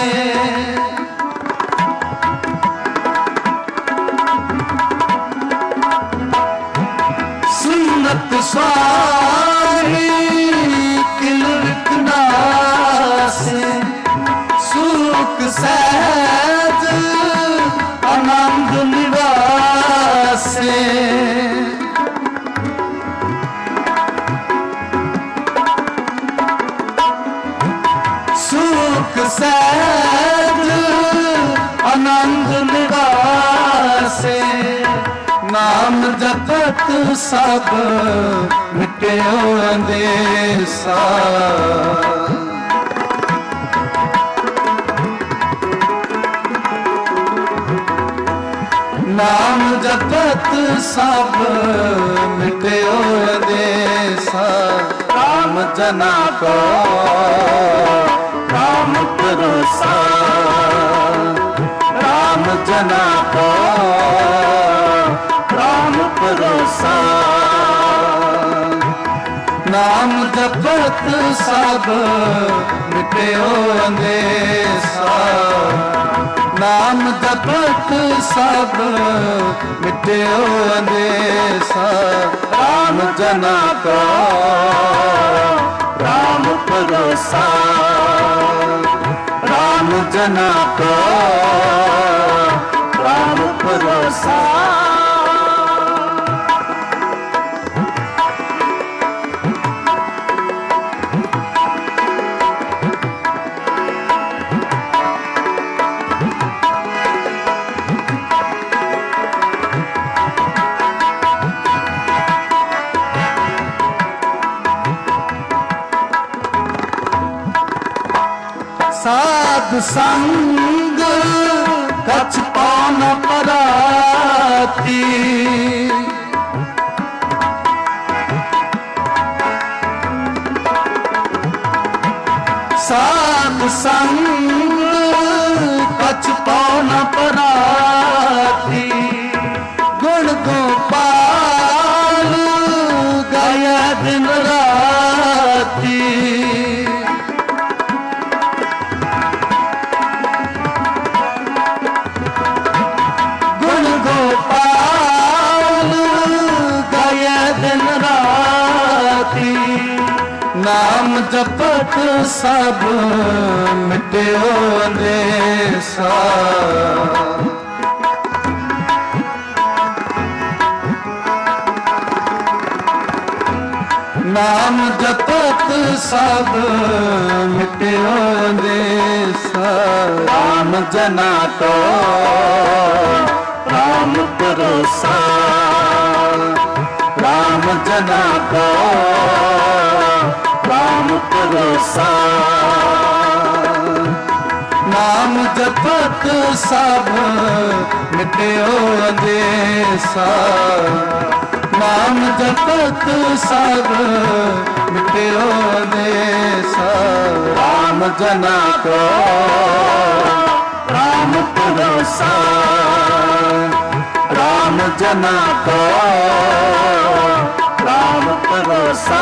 सुन्नत स्वामी किलरकना से सुख सहज आनंद निवासे सहज आनंद निवासे नाम जपत सब मिट्यो अंदेसा नाम जपत सब मिट्यो अंदेसा राम जना को राम भरोसा राम जना को राम भरोसा नाम जपत सब मिट्यो अंदेसा नाम जपत सब मिट्यो अंदेसा राम जना को राम भरोसा राम जना को राम भरोसा। साध संग कछ पान पराती साध संग कछ पान पराती गुण गोपाल गया दिन राती नाम जपत सब मिट्यो अंदेसा नाम जपत सब मिट्यो अंदेसा राम जना को राम भरोसा राम जना को राम भरोसा। नाम जपत सब मिट्यो अंदेसा नाम जपत सब मिट्यो अंदेसा राम जना को राम भरोसा राम जना को राम भरोसा।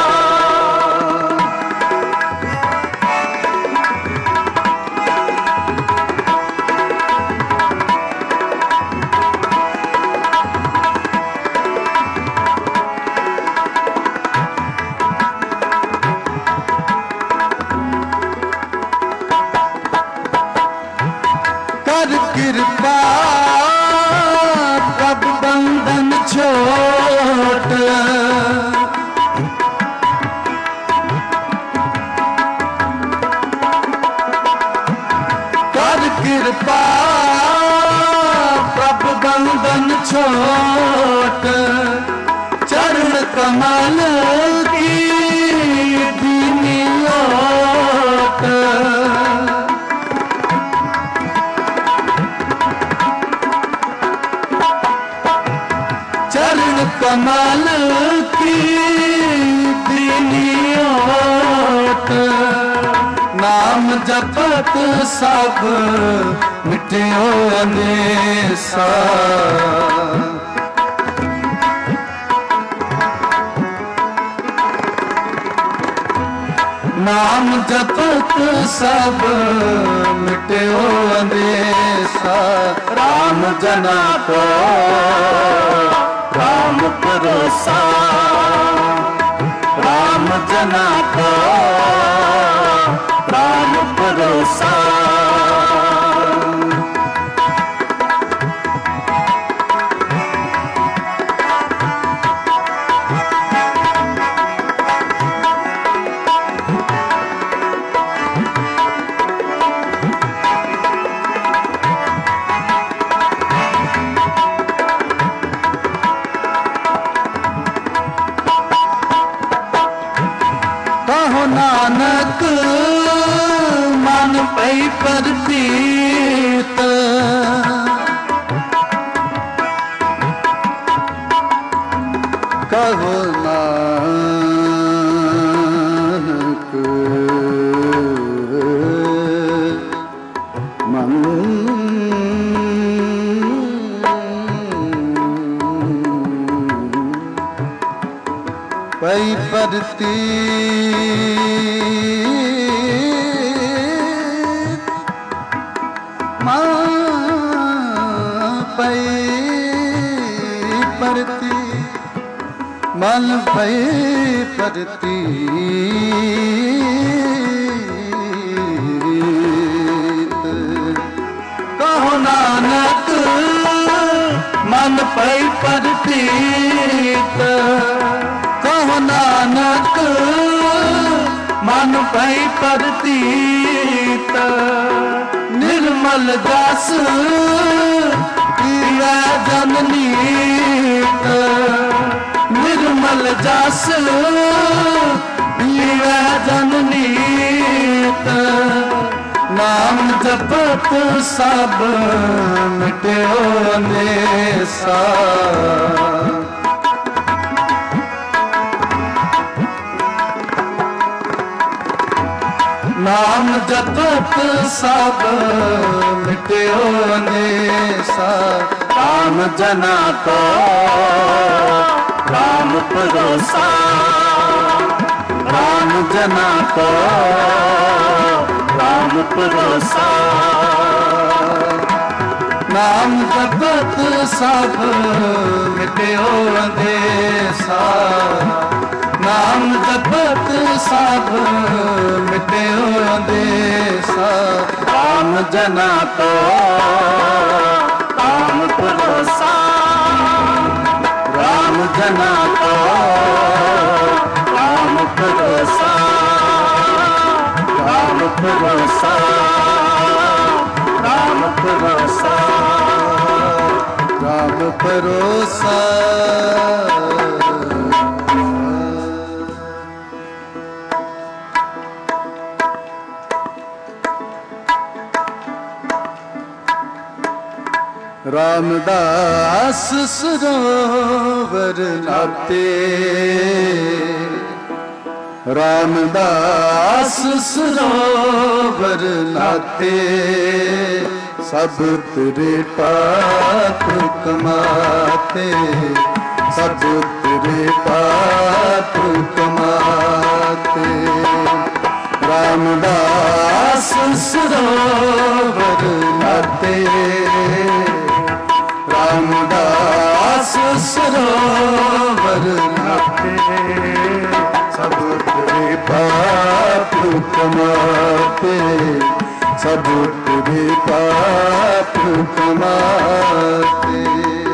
कृपा कब बंधन छोट कर कृपा कब बंधन छोट चरण कमल की दीनी ओट चरण कमल की दीनी ओट नाम जपत सब मिट्यो अंदेसा नाम जपत सब मिट्यो अंदेसा राम जना को राम भरोसा राम जना को राम भरोसा। कहो नानक मन पई परपीत कहो नानक मन पई परतीत मन पई परतीत भई प्रतीत निर्मल जस पीवै जननीत निर्मल जस पीवै जननीत नाम जपत सब मिट्यो नेसा नाम जपत सब मिट्यो नेसा राम जना को राम भरोसा राम जना को राम भरोसा नाम जपत सब मिट्यो नेसा नाम जपत सब मिट्यो देसा राम जना को राम भरोसा राम जना को राम भरोसा राम भरोसा राम भरोसा राम भरोसा रामदास सरोवर नाते रामदास सरोवर नाते सब तेरे पाप कमाते सब तेरे पाप कमाते रामदास सरोवर नाते रामदास सरोवर नाते सब तेरे पाप कमाते सब तेरे पाप कमाते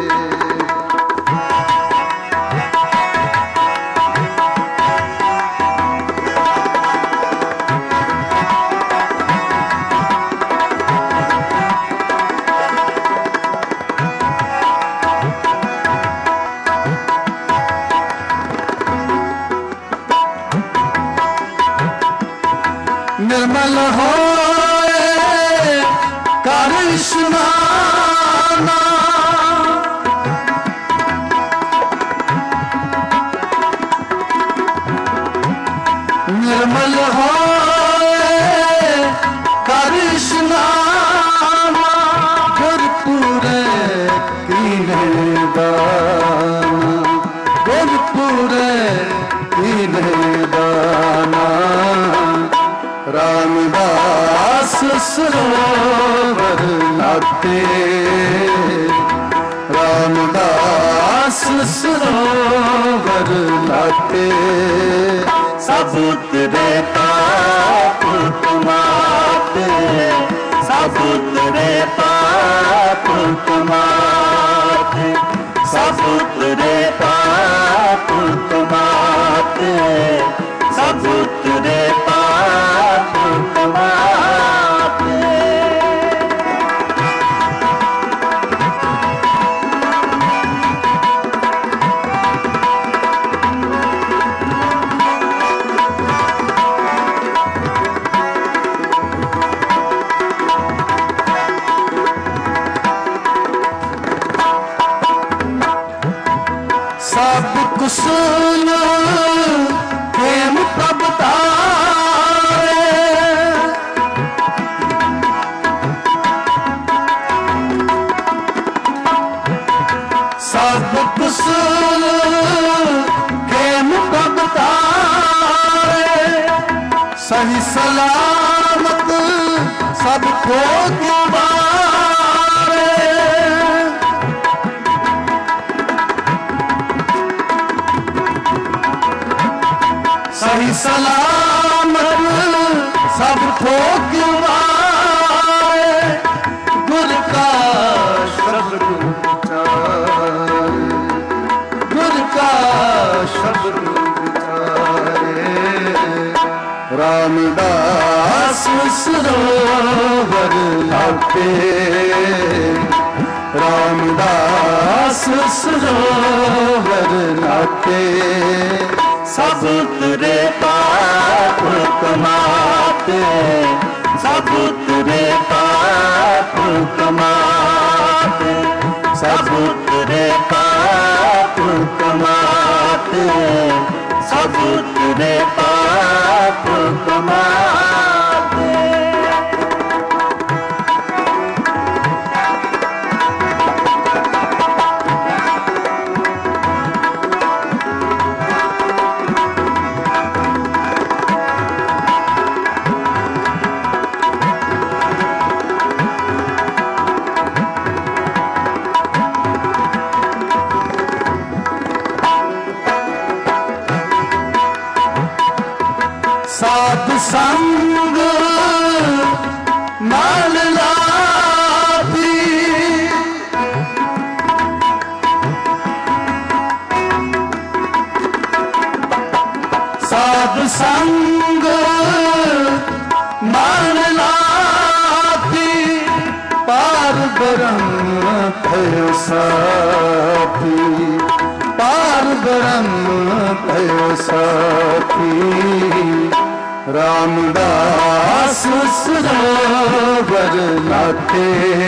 निर्मल होए करिश्माना निर्मल होए करिश्माना गुरपुरे कीने दाना गुरपुरे कीने दाना रामदास सरोवर नाते रामदास सरोवर नाते सब तेरे पाप कमाते सब तेरे पाप कमाते सब तेरे पाप कमाते सब तेरे पाप कमाते सब कुशल प्रेम प्रभ तारे सब कुशल प्रेम प्रभ तारे सही सलामत सब को गुबारे सही सलामत सब ठोकवाए गुर का शब्द विचारे गुर का शब्द विचारे राम रामदास सरोवर नाते, रामदास सरोवर नाते, सब उतरे पाप कमाते, सब उतरे पाप कमाते, सब उतरे पाप कमाते, सब उतरे पाप कमाते। साध संग नाल लाती, साध संग नाल लाती, पार ब्रह्म थयो साथी, पार ब्रह्म थयो साथी। रामदास सरोवर नाते,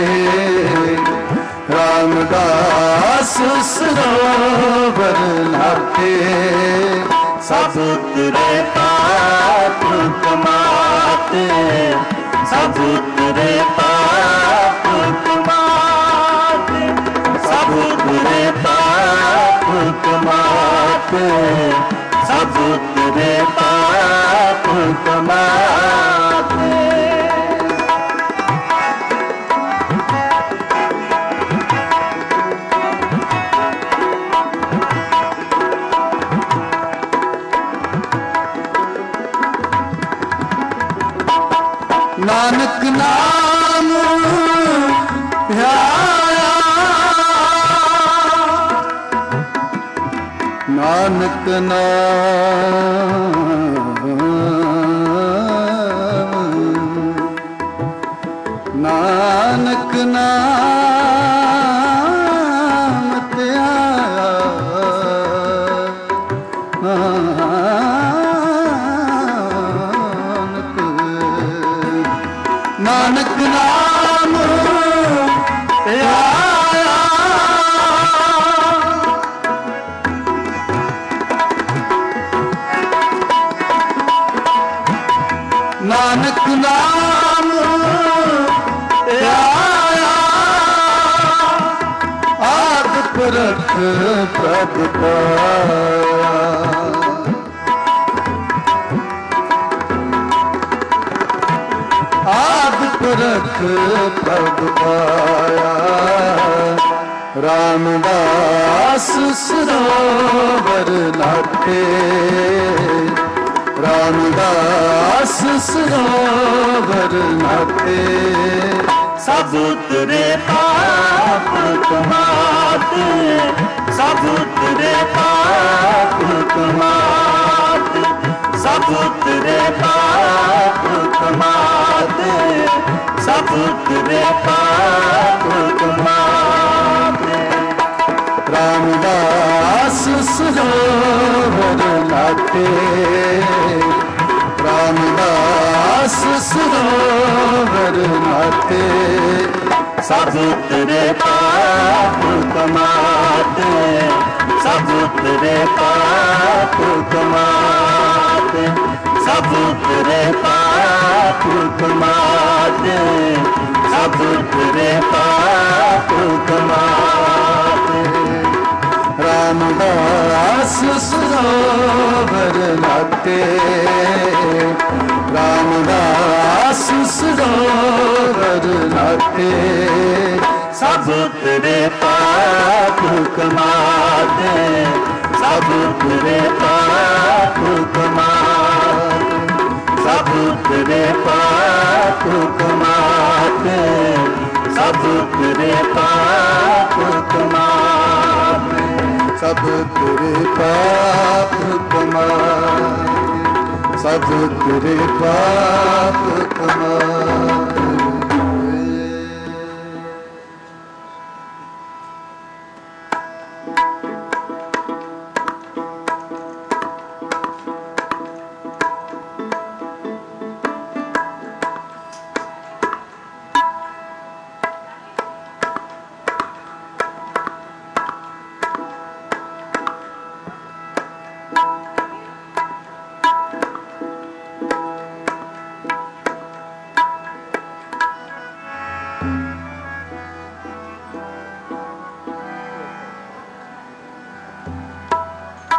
रामदास सरोवर नाते, सब उतरे पाप कमाते, सब उतरे पाप कमाते, सब उतरे पाप कमाते, सब उतरे पाप कमाते। नानक नाम ध्याया, नानक नाम, नानक नाम ध्याया, नानक नाम ध्याया, नानक नाम ध्याया, आद पुरख प्रभ पाया, आद पुरख प्रभ पाया। रामदास सरोवर नाते, रामदास सरोवर नाते, सब उतरे पाप कमाते, सब उतरे पाप कमाते, सब उतरे पाप कमाते, सब उतरे पाप कमाते। रामदास सरोवर नाते, रामदास सरोवर नाते, सब उतरे पाप कमाते, सब उतरे पाप कमाते, सब उतरे पाप कमाते, सब उतरे पाप कमाते। रामदास सरोवर नाते, रामदास सरोवर नाते, सब उतरे पाप कमाते, सब उतरे पाप कमाते, सब उतरे पाप कमाते, सब उतरे पाप कमाते, सब तेरे पाप कमाए, सब तेरे पाप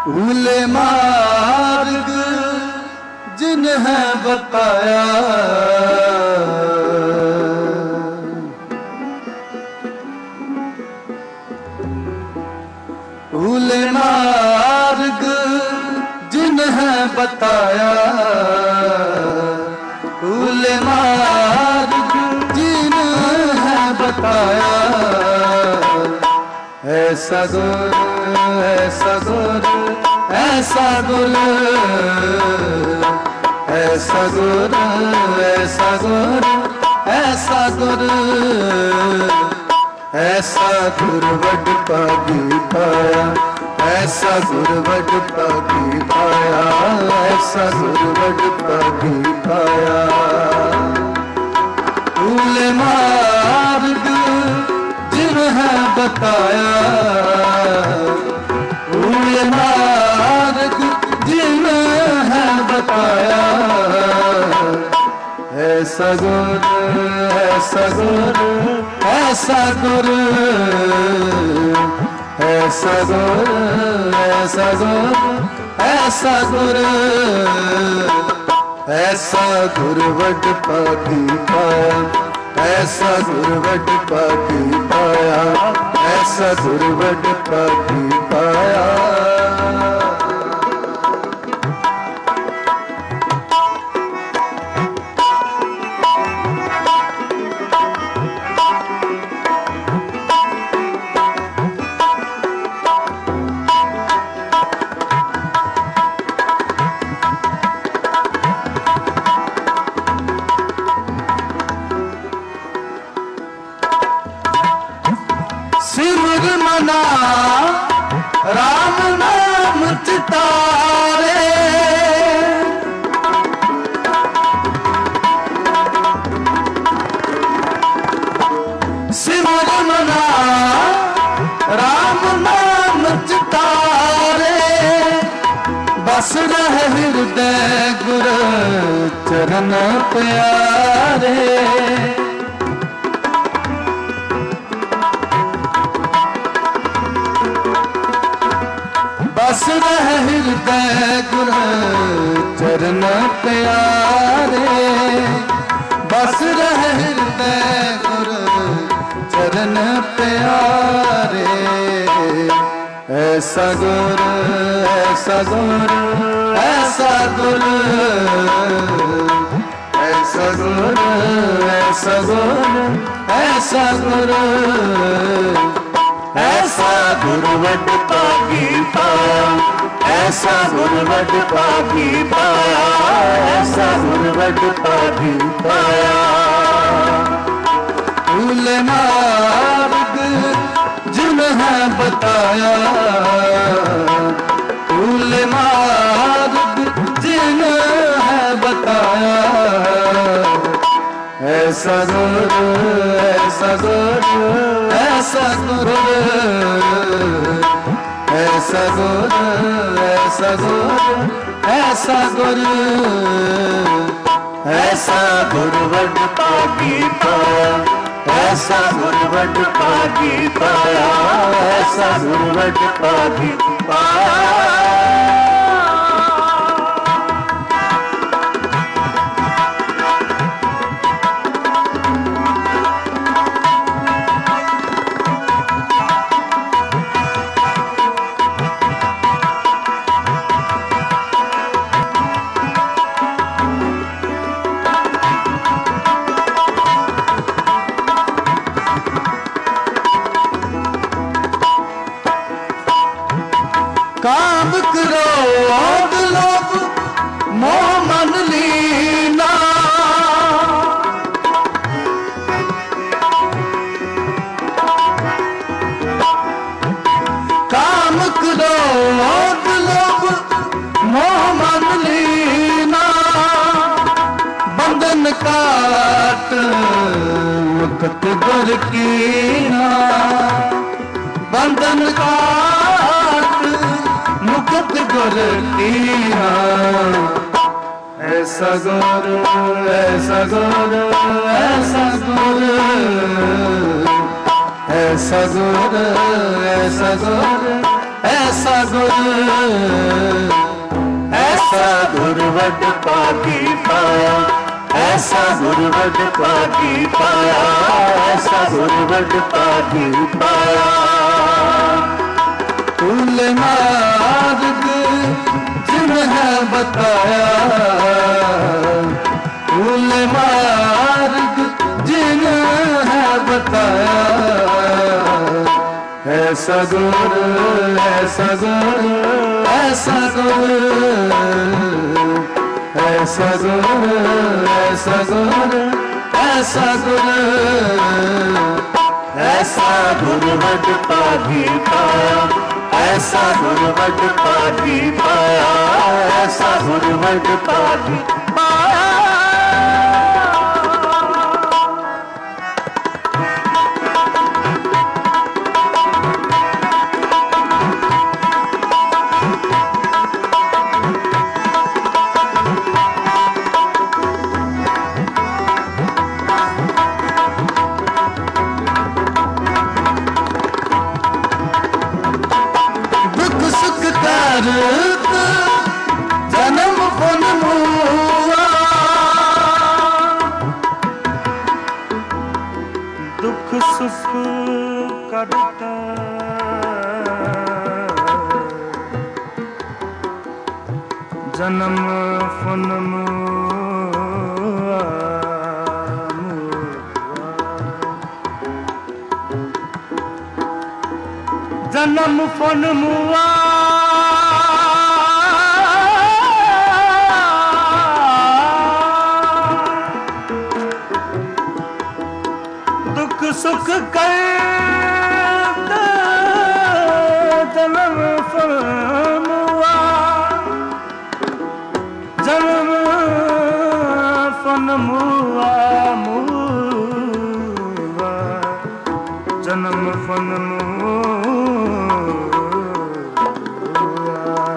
भूले मार्ग जिन्हें बताया, भूले मार्ग जिन्हें बताया, भूले मार्ग जिन्हें बताया। ऐसा गुर, ऐसा गुर, ऐसा गुर, ऐसा गुर, ऐसा गुर, ऐसा गुर, ऐसा गुर वड पागी पाया, ऐसा गुर वड पागी पाया, ऐसा गुर वड पागी पाया। भूले मार्ग जिन्हें बताया, भूले मार्ग जिन्हें बताया। ऐसा गुर, ऐसा गुर, ऐसा गुर, ऐसा गुर, ऐसा गुर, ऐसा गुर, ऐसा गुर वड पागी पाया, ऐसा गुर वड पागी पाया, ऐसा गुर वड पागी पाया। सिमर मना राम नाम चितारे, सिमर मना राम नाम चितारे। बस रह हृदय गुर चरण प्यारे, बस रह हृदय गुर चरण प्यारे, बस रह हृदय गुर चरण प्यारे। ऐसा गुर, ऐसा गुर, ऐसा गुर, ऐसा गुर, ऐसा गुर, ऐसा गुर, ऐसा गुर वड पागी पाया, ऐसा गुर वड पागी पाया, ऐसा गुर वड पागी पाया। भूले मार्ग जिन्हें बताया, भूले मार्ग जिन्हें बताया। ऐसा गुर, ऐसा गुर, ऐसा गुर, ऐसा गुर, ऐसा गुर, ऐसा गुर, ऐसा गुर वड पागी पाया, ऐसा गुर वड पागी पाया, ऐसा गुर वड पागी पाया। काम क्रोध लोभ मोह मन लीना, काम क्रोध लोभ मोह मन लीना। बंधन काट मुक्त गुर कीना, बंधन काट मुक्त गुर कीना। ऐसा गुर, ऐसा गुर, ऐसा गुर, ऐसा गुर, ऐसा गुर, ऐसा ऐसा गुर वड पागी पाया, ऐसा गुर वड पागी पाया, ऐसा गुर वड पागी पाया। फूल मार्ग जिन्हें बताया, फूल मार्ग जिन्हें बताया, ऐसा गुर, ऐसा गुर, ऐसा गुर, ऐसा गुर, ऐसा गुर, ऐसा गुर, ऐसा गुर वड पागी पाया, ऐसा गुर वड पागी पाया, ऐसा गुर वड पागी पाया। जन्म फन मुआ, दुख सुख करता जन्म फन मुआ, जन्म फन मुआ, सुख करता जन्म फनमुआ, जन्म फनमुआ, मुआ, जन्म फनमुआ।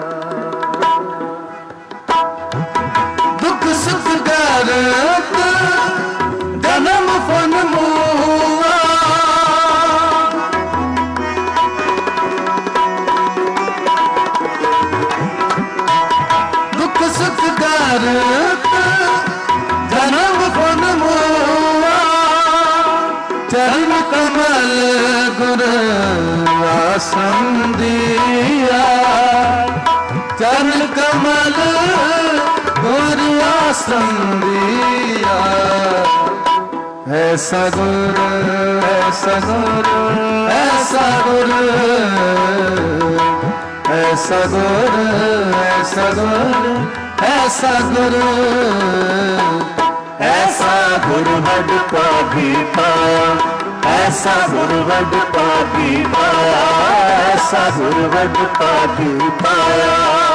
दुख सुख करता जन्म फनमुआ, सुख करता जन्म फनमुआ, चरण कमल गुर आसन दिया, चरण कमल गुर आसन दिया, ऐसा गुर, ऐसा गुर, ऐसा गुर, ऐसा गुर, ऐसा गुर, ऐसा गुर, ऐसा गुर वड पागी पाया, ऐसा गुर वड पागी पाया, ऐसा गुर वड पागी पाया।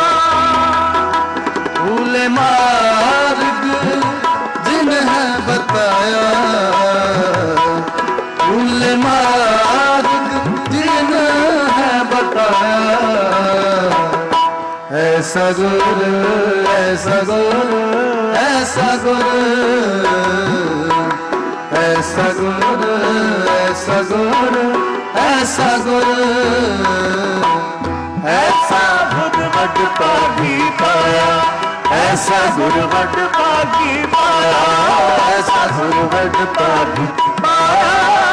फूल मार्ग जिन्हें बताया, फूल मार्ग जिन्हें बताया, ऐसा गुर, ऐसा गुर, ऐसा गुर, ऐसा गुर, ऐसा गुर, ऐसा गुर, ऐसा गुर वड पागी पाया, ऐसा गुर वड पागी पाया, ऐसा गुर वड पागी पाया।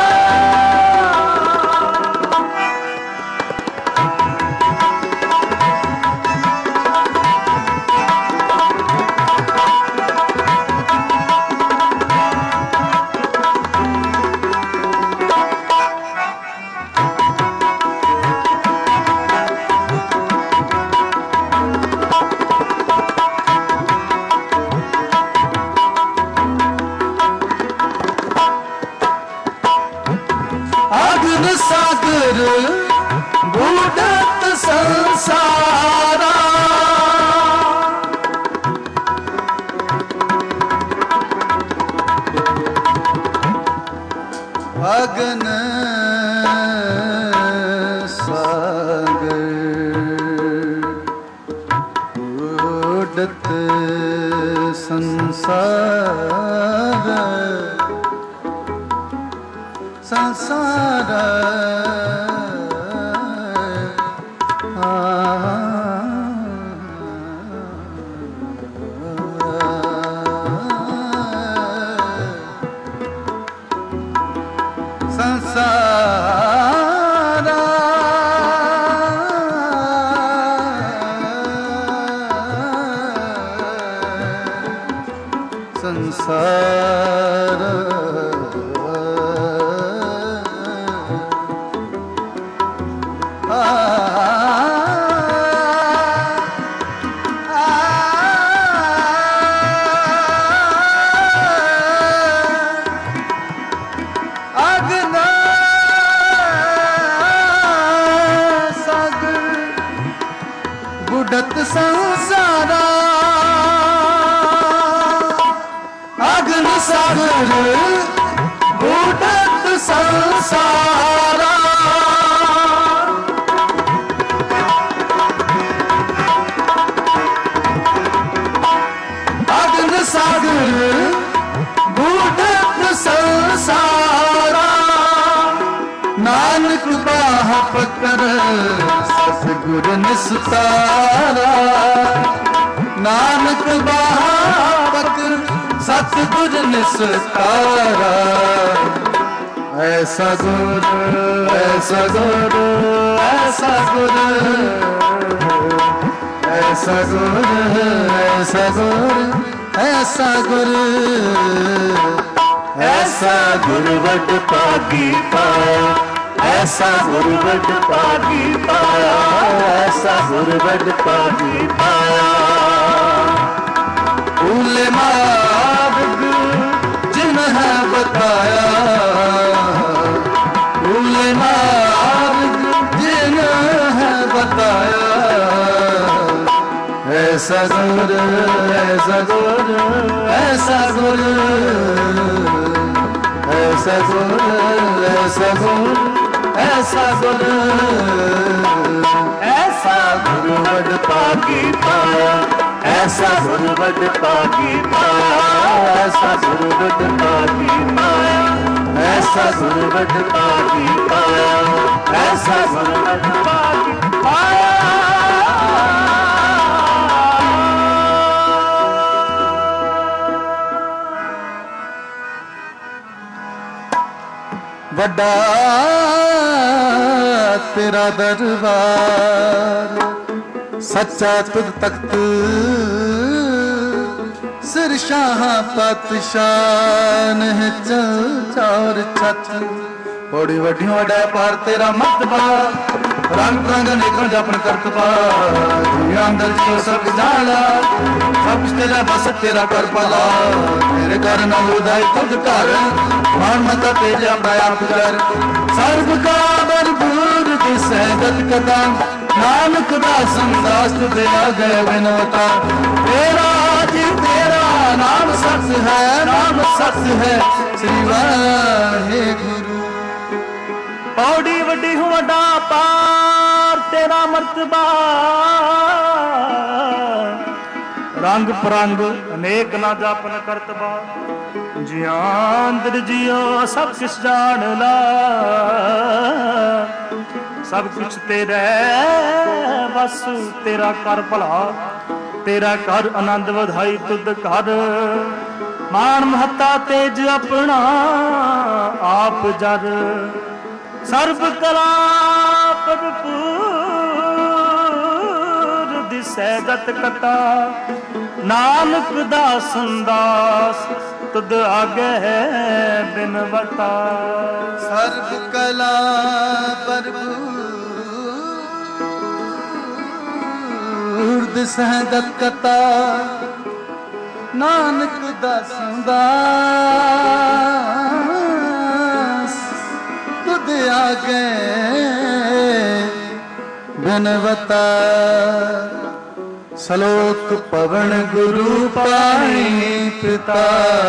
सागर बूढ़त संसारा, अगन सागर बूढ़त संसार, संसार बुढ़त संसारा अग्न सागर बुढ़त संसारा अग्न सागर बुढ़त संसारा नानक बाह पकड़ सतगुर निस्तारा नानक बाह पकड़ सतगुर निस्तारा ऐसा गुर ऐसा गुर ऐसा गुर ऐसा गुर ऐसा गुर ऐसा गुर ऐसा गुर वड पागी पाया ऐसा गुर वड पागी पाया ऐसा गुर वड पागी पाया भूले मार्ग जिन है बताया भूले मार्ग जिन है बताया ऐसा गुर ऐसा गुर ऐसा गुर ऐसा गुर ऐसा गुर ऐसा गुर ऐसा गुर वड पागी पाया ऐसा गुर वड पागी पाया ऐसा गुर वड पागी पाया ऐसा गुर वड पागी पाया ऐसा गुर वड पागी पाया वड्डा तेरा दरबार सच्चा तुद तख्त सिर शाह पातशाह है चल चार छत बड़ी वड्डी वड्डा पार तेरा मतबा रंग रंग नेकों जपन करतबा अंदर जो सब जाना सब कुछ तेरा बस तेरा कर पाला तेरे घर न उदाई खुद कर मान मता तेज अपना आप कर सर्व का भरपूर दिसत कदा नानक दास दास तुझे आ गए बिनवता तेरा जी तेरा नाम सत्य है श्री वाहे गुरु पौड़ी वड्डी हूँ वड्डा पार तेरा मर्तबा रंग परंग अनेक ना जापन करतबा जियांदर जियो सब कुछ जान ला सब कुछ तेरे बस तेरा कर भला तेरा कर आनंद वधाई तुद कर मान महता तेज अपना आप जर सर्व कला भरपूर दिसै जत कथा नानक दास दास तुद आगे है बिनवता सर्व कला भरपूर दिसै जत कथा नानक दास दास तुद आगे बिनवता सलोक पवन गुरु पाई पिता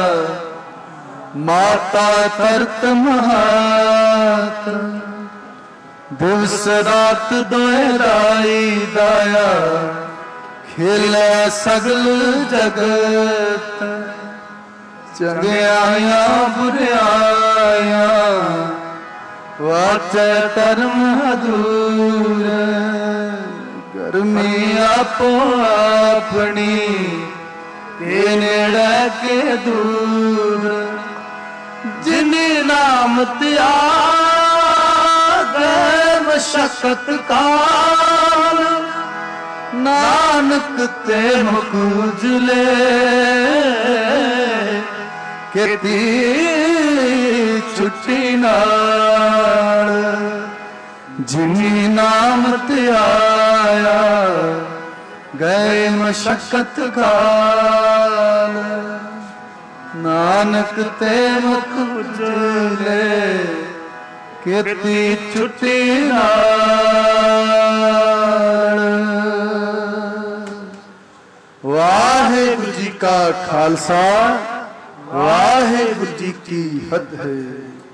माता तरत महात दिवस रात दोहराई दाया खेले सगल जगत चंगियाया बुराया वाच धर्म अधूर गर्मी आपो अपनी के नेड़े के दूर जिन्हें नाम त्याग मशक्कत काल नानक ते मुख उजले ਕੀਤੀ ਛੁੱਟੀ ਨਾਲ ਜਿਨੀ ਨਾਮ ਤੇ ਆਇਆ ਗਏ ਮਸ਼ਕਤ ਘਾਲ ਨਾਨਕ ਤੇ ਮੁਖ ਉਜਲੇ ਕੀਤੀ ਛੁੱਟੀ ਨਾਲ। ਵਾਹਿਗੁਰੂ ਜੀ ਕਾ ਖਾਲਸਾ ਵਾਹਿਗੁਰੂ ਜੀ ਕੀ ਫਤਿਹ।